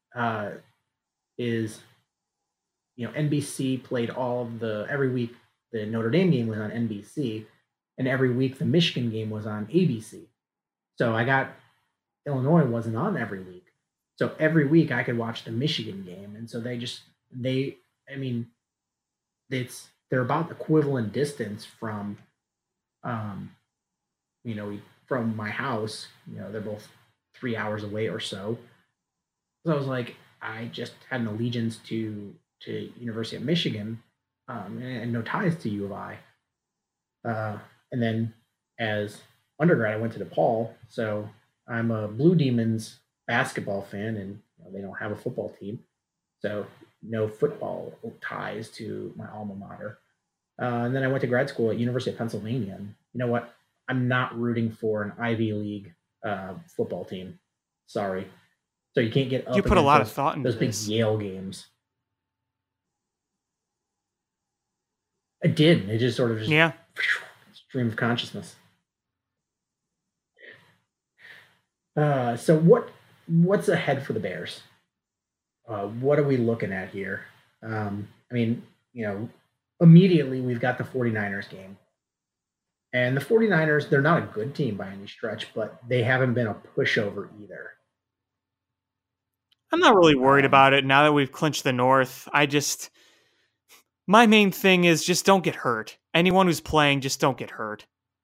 NBC played every week the Notre Dame game was on NBC, and every week the Michigan game was on ABC. So Illinois wasn't on every week. So every week I could watch the Michigan game. And so they're about equivalent distance from, from my house. They're both 3 hours away or so. So I was like, I just had an allegiance to University of Michigan, and no ties to U of I. And then as undergrad, I went to DePaul. So I'm a Blue Demons basketball fan, and they don't have a football team. So no football ties to my alma mater. And then I went to grad school at University of Pennsylvania. And you know what? I'm not rooting for an Ivy League football team. Sorry. So you can't get up. You put a lot of thought into those big Yale games. I did. It just sort of stream of consciousness. So what's ahead for the Bears? What are we looking at here? Immediately we've got the 49ers game. And the 49ers, they're not a good team by any stretch, but they haven't been a pushover either. I'm not really worried about it now that we've clinched the North. My main thing is just don't get hurt. Anyone who's playing, just don't get hurt.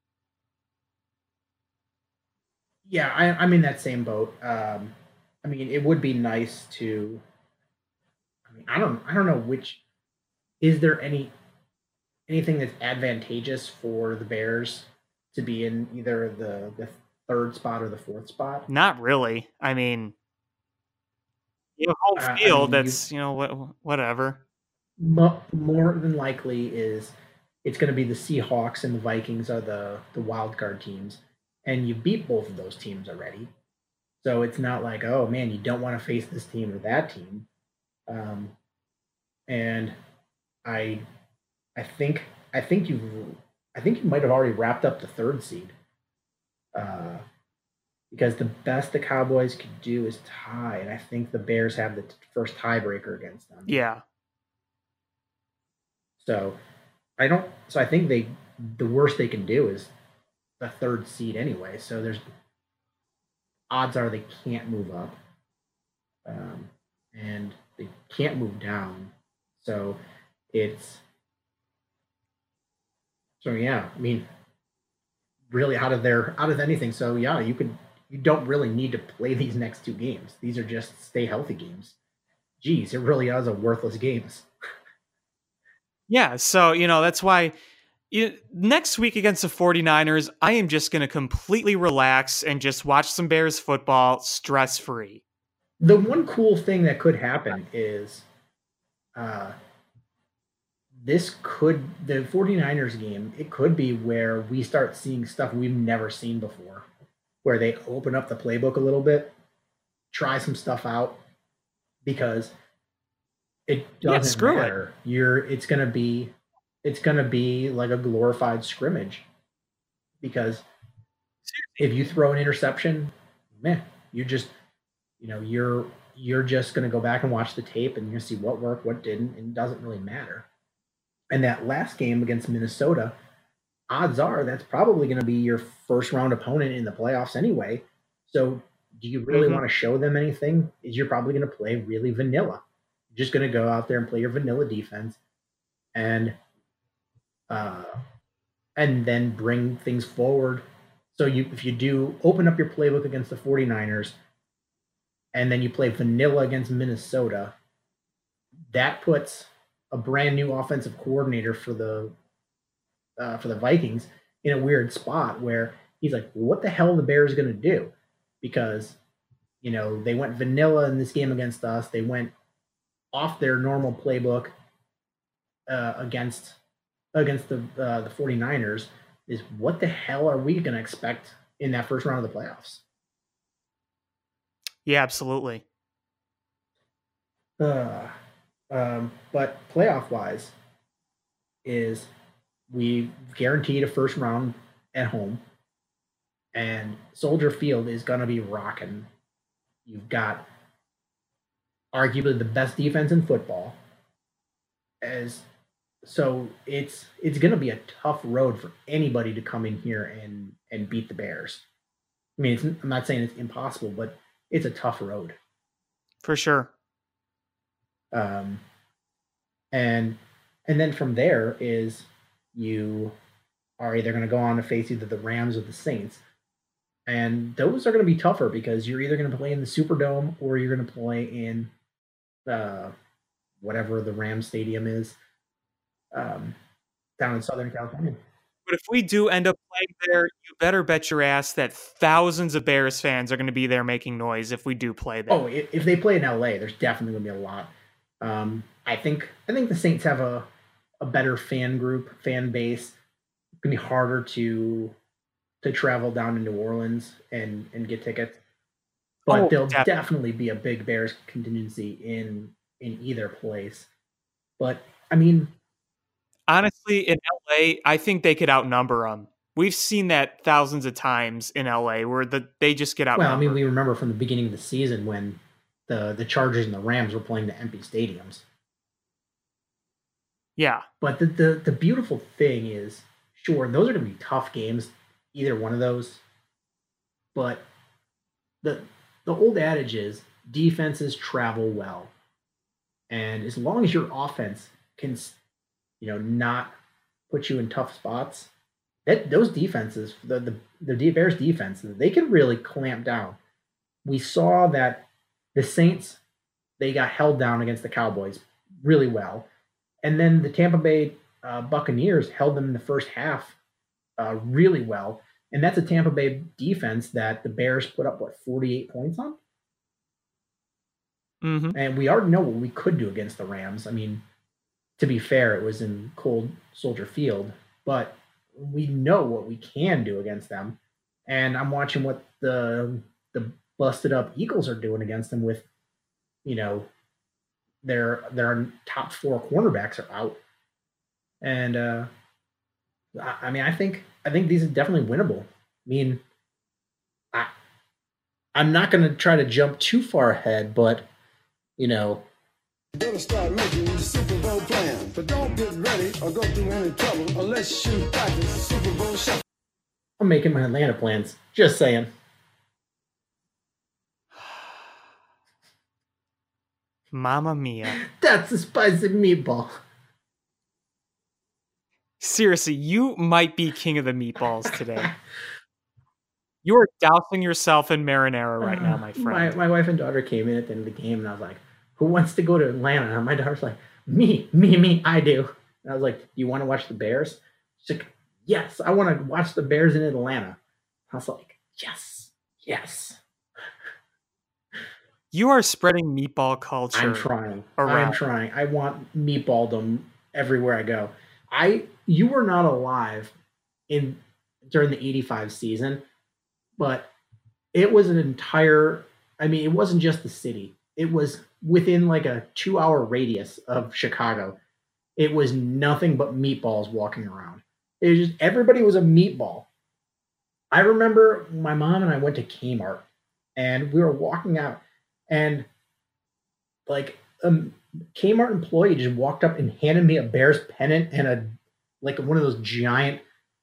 Yeah, I'm in that same boat. It would be nice to. I don't know which. Is there anything that's advantageous for the Bears to be in either the third spot or the fourth spot? Not really. You have home I field. mean, That's whatever. more than likely is it's going to be the Seahawks and the Vikings are the wild card teams, and you beat both of those teams already. So it's not like, oh man, you don't want to face this team or that team. Um, and I I think I think you might have already wrapped up the third seed. Uh, because the best the Cowboys could do is tie, and I think the Bears have the first tiebreaker against them. Yeah. So I think the worst they can do is the third seed anyway. So there's odds are they can't move up, and they can't move down. So it's yeah. I mean, really out of anything. So yeah, you don't really need to play these next two games. These are just stay healthy games. Geez, it really is a worthless games. Yeah. So, that's why next week against the 49ers, I am just going to completely relax and just watch some Bears football stress free. The one cool thing that could happen is the 49ers game, it could be where we start seeing stuff we've never seen before, where they open up the playbook a little bit, try some stuff out, because it doesn't matter. It's gonna be like a glorified scrimmage, because if you throw an interception, man, you're just gonna go back and watch the tape and you're gonna see what worked, what didn't, and it doesn't really matter. And that last game against Minnesota, odds are that's probably going to be your first round opponent in the playoffs anyway. So do you really want to show them anything? You're probably going to play really vanilla. You're just going to go out there and play your vanilla defense and then bring things forward. So if you do open up your playbook against the 49ers and then you play vanilla against Minnesota, that puts a brand new offensive coordinator for the Vikings in a weird spot where he's like, what the hell are the Bears going to do? Because, they went vanilla in this game against us. They went off their normal playbook against the 49ers. Is what the hell are we going to expect in that first round of the playoffs? Yeah, absolutely. But playoff wise, is we guaranteed a first round at home, and Soldier Field is going to be rocking. You've got arguably the best defense in football, so it's going to be a tough road for anybody to come in here and beat the Bears. I mean, I'm not saying it's impossible, but it's a tough road for sure. And then from there is you are either going to go on to face either the Rams or the Saints, and those are going to be tougher because you're either going to play in the Superdome or you're going to play in whatever the Rams stadium is down in Southern California. But if we do end up playing there, you better bet your ass that thousands of Bears fans are going to be there making noise if we do play there. Oh, if they play in LA, there's definitely going to be a lot. I think the Saints have a better fan base. It's gonna be harder to travel down to New Orleans and get tickets, but there'll definitely be a big Bears contingency in either place. But I mean, honestly, in LA, I think they could outnumber them. We've seen that thousands of times in LA where they just get outnumbered. Well, I mean, we remember from the beginning of the season when the Chargers and the Rams were playing to empty stadiums. Yeah. But the beautiful thing is, sure, those are going to be tough games, either one of those. But the old adage is defenses travel well. And as long as your offense can, not put you in tough spots, those defenses, the Bears defense, they can really clamp down. We saw that the Saints, they got held down against the Cowboys really well. And then the Tampa Bay Buccaneers held them in the first half really well. And that's a Tampa Bay defense that the Bears put up, 48 points on? Mm-hmm. And we already know what we could do against the Rams. I mean, to be fair, it was in cold Soldier Field, but we know what we can do against them. And I'm watching what the busted up Eagles are doing against them with, you know, their top 4 cornerbacks are out. And I mean, I think these are definitely winnable. I mean, I'm not going to try to jump too far ahead, but you know, You better start making the Super Bowl plan. But don't get ready or go through any trouble unless you practice the Super Bowl shuffle. I'm making my Atlanta plans. Just saying. Mamma mia. That's a spicy meatball. Seriously, you might be king of the meatballs today. You are dousing yourself in marinara right now, my friend. My wife and daughter came in at the end of the game, and I was like, "Who wants to go to Atlanta?" And my daughter's like, "Me, I do." And I was like, "Do you want to watch the Bears?" She's like, "Yes, I want to watch the Bears in Atlanta." I was like, "Yes." You are spreading meatball culture. I'm trying. Around. I'm trying. I want meatballdom everywhere I go. You were not alive during the 85 season, but it was an entire, I mean, it wasn't just the city. It was within like a 2-hour radius of Chicago. It was nothing but meatballs walking around. It was just, everybody was a meatball. I remember my mom and I went to Kmart and we were walking out and like Kmart employee just walked up and handed me a Bears pennant and like one of those giant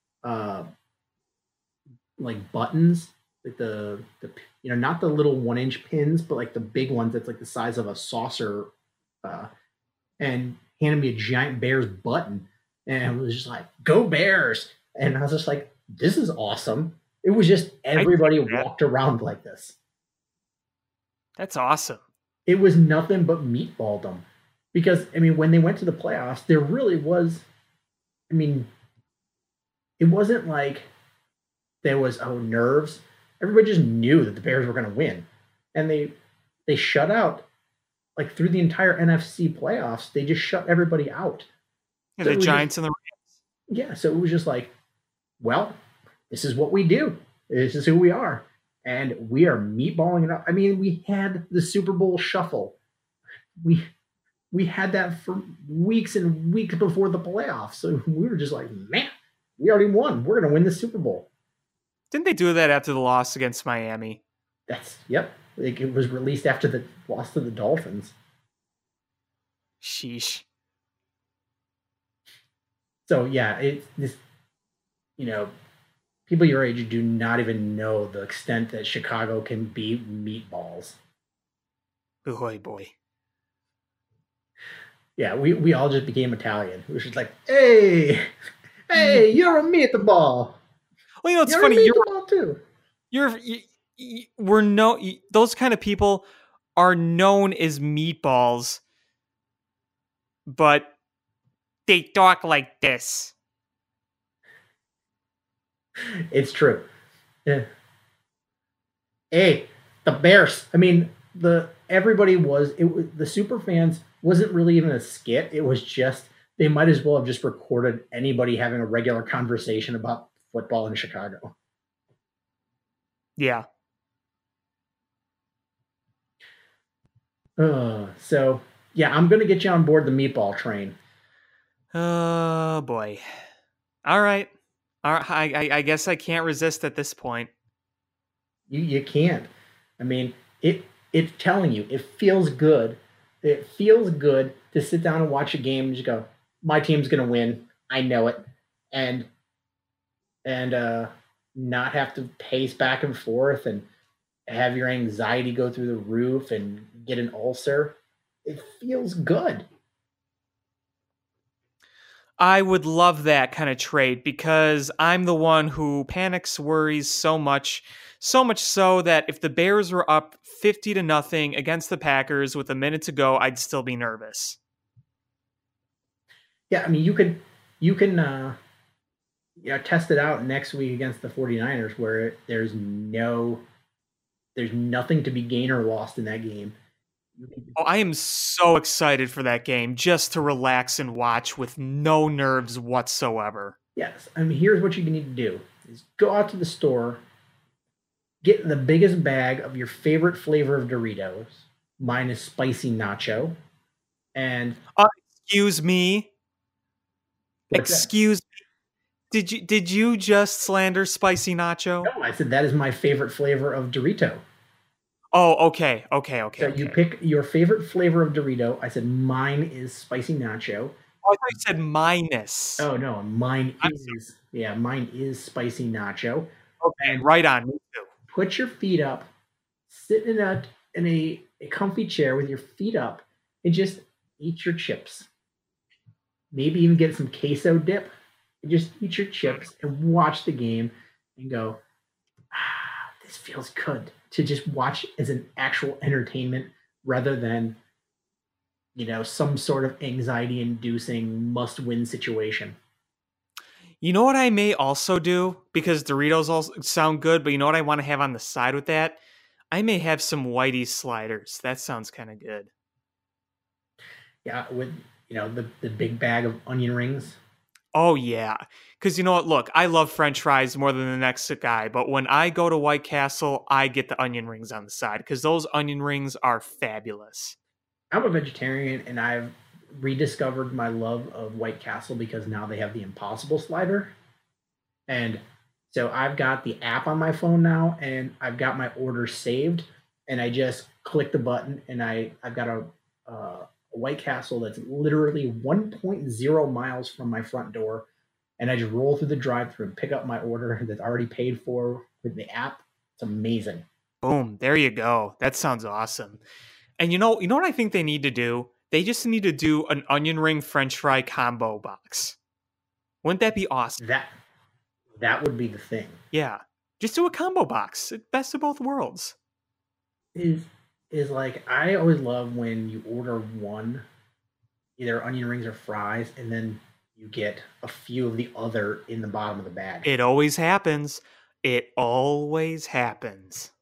like buttons, like the not the little 1-inch pins, but like the big ones that's like the size of a saucer, and handed me a giant Bears button, and it was just like, "Go Bears!" And I was just like, "This is awesome." It was just everybody walked around like this. That's awesome. It was nothing but meatballdom. Because, I mean, when they went to the playoffs, there really was, I mean, it wasn't like there was, nerves. Everybody just knew that the Bears were going to win. And they shut out, like, through the entire NFC playoffs, they just shut everybody out. Yeah, so the Giants and the Rams. Yeah, so it was just like, well, this is what we do. This is who we are. And we are meatballing it up. I mean, we had the Super Bowl shuffle. We had that for weeks and weeks before the playoffs. So we were just like, man, we already won. We're going to win the Super Bowl. Didn't they do that after the loss against Miami? Yep. It was released after the loss to the Dolphins. Sheesh. So, yeah, it's this, people your age do not even know the extent that Chicago can be meatballs. Boy, boy. Yeah, we all just became Italian. We were just like, hey, you're a meatball. Well, it's you're funny. A meatball too. Those kind of people are known as meatballs, but they talk like this. It's true. Yeah. Hey, the Bears. I mean, the super fans wasn't really even a skit. It was just, they might as well have just recorded anybody having a regular conversation about football in Chicago. Yeah. So yeah, I'm going to get you on board the meatball train. Oh boy. All right. I guess I can't resist at this point. You can't. I mean, it's telling you, it feels good. It feels good to sit down and watch a game and just go, my team's going to win. I know it. And not have to pace back and forth and have your anxiety go through the roof and get an ulcer. It feels good. I would love that kind of trade because I'm the one who panics, worries so much so that if the Bears were up 50-0 against the Packers with a minute to go, I'd still be nervous. Yeah, I mean, you can test it out next week against the 49ers where there's nothing to be gained or lost in that game. Oh, I am so excited for that game just to relax and watch with no nerves whatsoever. Yes, I mean, here's what you need to do: is go out to the store, get the biggest bag of your favorite flavor of Doritos. Mine is spicy nacho, and Excuse me. what's that? Excuse me. Did you just slander spicy nacho? No, I said that is my favorite flavor of Dorito. Oh, okay. So you pick your favorite flavor of Dorito. I said mine is spicy nacho. Oh, I thought you said minus. Oh no, mine I'm is spicy nacho. Okay, right on. Me too. Put your feet up, sit in a comfy chair with your feet up, and just eat your chips. Maybe even get some queso dip, and just eat your chips and watch the game and go, this feels good, to just watch as an actual entertainment rather than, some sort of anxiety inducing must win situation. You know what I may also do? Because Doritos also sound good, but you know what I want to have on the side with that? I may have some Whitey sliders. That sounds kind of good. Yeah, with the big bag of onion rings. Oh, yeah. Because you know what? Look, I love French fries more than the next guy, but when I go to White Castle, I get the onion rings on the side because those onion rings are fabulous. I'm a vegetarian, and I've rediscovered my love of White Castle because now they have the Impossible slider. And so I've got the app on my phone now, and I've got my order saved, and I just click the button, and I've got a White Castle that's literally 1.0 miles from my front door, and I just roll through the drive-thru and pick up my order that's already paid for with the app. It's amazing. Boom, there you go. That sounds awesome. And you know what I think they need to do? They just need to do an onion ring French fry combo box. Wouldn't that be awesome? That would be the thing. Yeah, just do a combo box. Best of both worlds. Is like, I always love when you order one, either onion rings or fries, and then you get a few of the other in the bottom of the bag. It always happens. It always happens.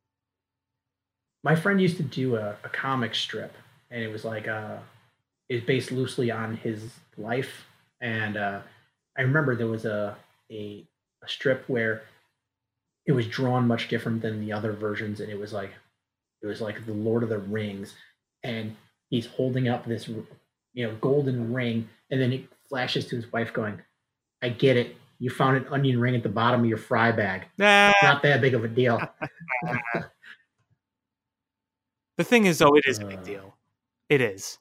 My friend used to do a comic strip, and it was like it's based loosely on his life. And I remember there was a strip where it was drawn much different than the other versions, and it was like the Lord of the Rings, and he's holding up this golden ring, and then it flashes to his wife going, I get it. You found an onion ring at the bottom of your fry bag. It's not that big of a deal. The thing is, though, it is a big deal. It is.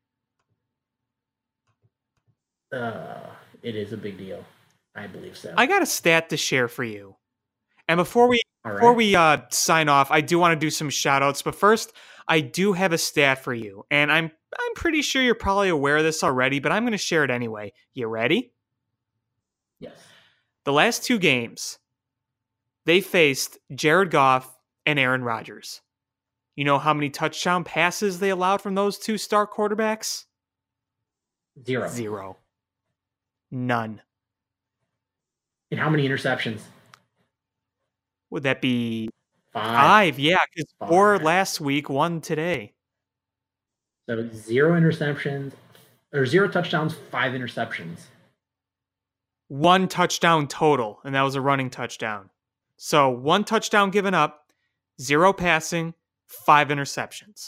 It is a big deal. I believe so. I got a stat to share for you. And before we sign off, I do want to do some shout outs. But first, I do have a stat for you. And I'm pretty sure you're probably aware of this already, but I'm going to share it anyway. You ready? Yes. The last two games, they faced Jared Goff and Aaron Rodgers. You know how many touchdown passes they allowed from those two star quarterbacks? Zero. None. And how many interceptions? Would that be 5? Yeah, because 4 last week, 1 today. So 0 interceptions, or 0 touchdowns, 5 interceptions. 1 touchdown total, and that was a running touchdown. So 1 touchdown given up, 0 passing, 5 interceptions.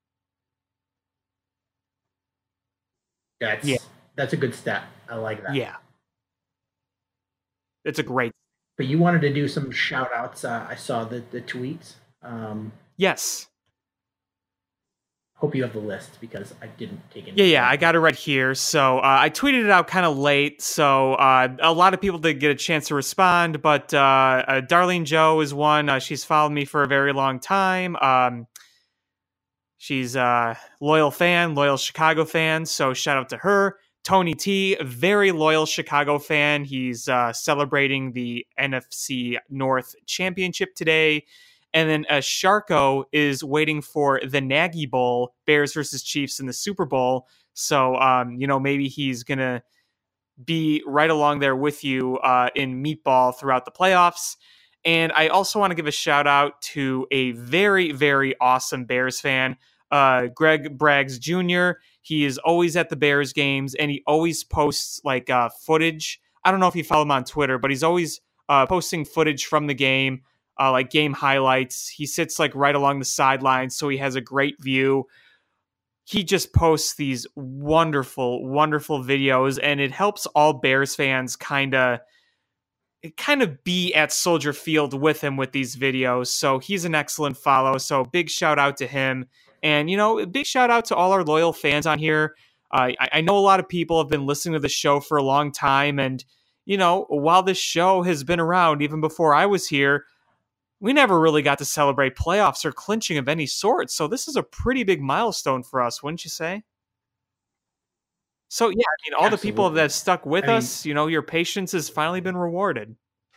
That's a good stat. I like that. Yeah. It's a great. But you wanted to do some shout outs. I saw the tweets. Yes. Hope you have the list because I didn't take any. Yeah, I got it right here. So I tweeted it out kind of late, so a lot of people did get a chance to respond, but Darlene Joe is one. She's followed me for a very long time. She's a loyal Chicago fan, so shout out to her. Tony T, a very loyal Chicago fan. He's celebrating the NFC North Championship today. And then Sharko is waiting for the Nagy Bowl, Bears versus Chiefs in the Super Bowl. So, maybe he's going to be right along there with you in Meatball throughout the playoffs. And I also want to give a shout out to a very, very awesome Bears fan. Greg Braggs Jr. He is always at the Bears games, and he always posts like footage. I don't know if you follow him on Twitter, but he's always posting footage from the game, like game highlights. He sits like right along the sidelines, so he has a great view. He just posts these wonderful, wonderful videos, and it helps all Bears fans kind of be at Soldier Field with him with these videos. So he's an excellent follow. So big shout out to him. And, a big shout out to all our loyal fans on here. I know a lot of people have been listening to the show for a long time. And, while this show has been around, even before I was here, we never really got to celebrate playoffs or clinching of any sort. So this is a pretty big milestone for us, wouldn't you say? So, yeah, all Absolutely. the people that have stuck with us, your patience has finally been rewarded.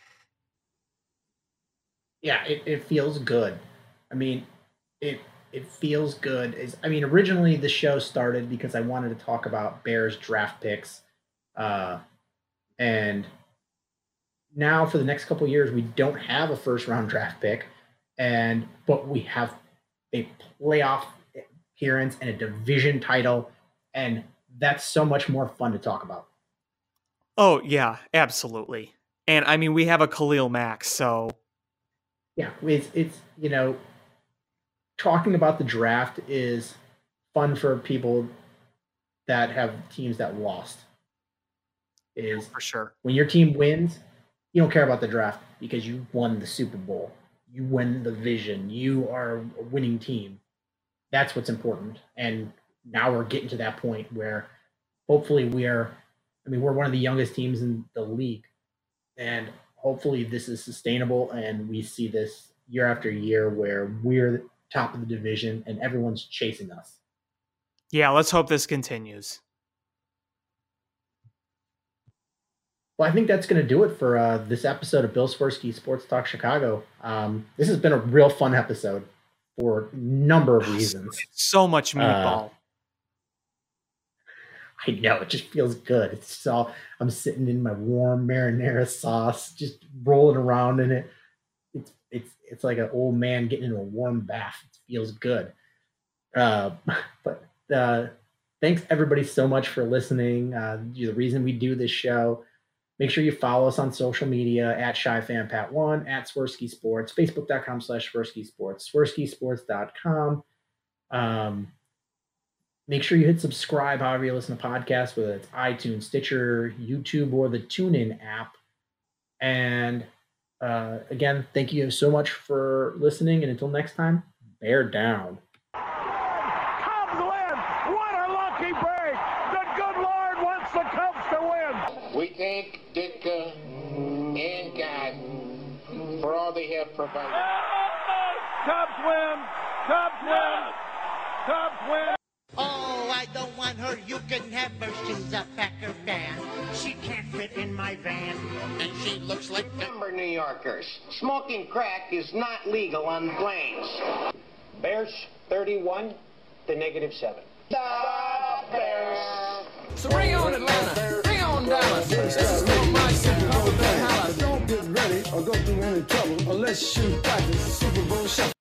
Yeah, it feels good. It feels good. Originally the show started because I wanted to talk about Bears draft picks. And now for the next couple of years, we don't have a first-round draft pick, but we have a playoff appearance and a division title, and that's so much more fun to talk about. Oh, yeah, absolutely. And, we have a Khalil Mack, so... Yeah, it's talking about the draft is fun for people that have teams that lost. For sure. When your team wins, you don't care about the draft because you won the Super Bowl. You win the division. You are a winning team. That's what's important. And now we're getting to that point where hopefully we're one of the youngest teams in the league. And hopefully this is sustainable and we see this year after year where we're the top of the division and everyone's chasing us. Yeah, let's hope this continues. Well, I think that's going to do it for this episode of Bill Swirsky Sports Talk Chicago. This has been a real fun episode for a number of reasons. So much meatball. I know, it just feels good. I'm sitting in my warm marinara sauce, just rolling around in it. It's like an old man getting in a warm bath. It feels good. But thanks everybody so much for listening. You're the reason we do this show. Make sure you follow us on social media at ShyFanPat1, at Swirsky Sports, Facebook.com/Swirsky Sports, SwirskySports.com. Make sure you hit subscribe however you listen to podcasts, whether it's iTunes, Stitcher, YouTube, or the TuneIn app. And again, thank you so much for listening. And until next time, bear down. Cubs win! What a lucky break! The good Lord wants the Cubs to win! We thank Ditka and God for all they have provided. Cubs win! Cubs win! Cubs win! Oh, I don't want her. You can have her. She's a Packer fan. She can't fit in my van. And she looks like number New Yorkers. Smoking crack is not legal on planes. Bears 31 to -7. The Bears. So bring on Atlanta, bring on Dallas. This is for my Super Bowl Don't get ready or go through any trouble unless you practice Super Bowl shuffle.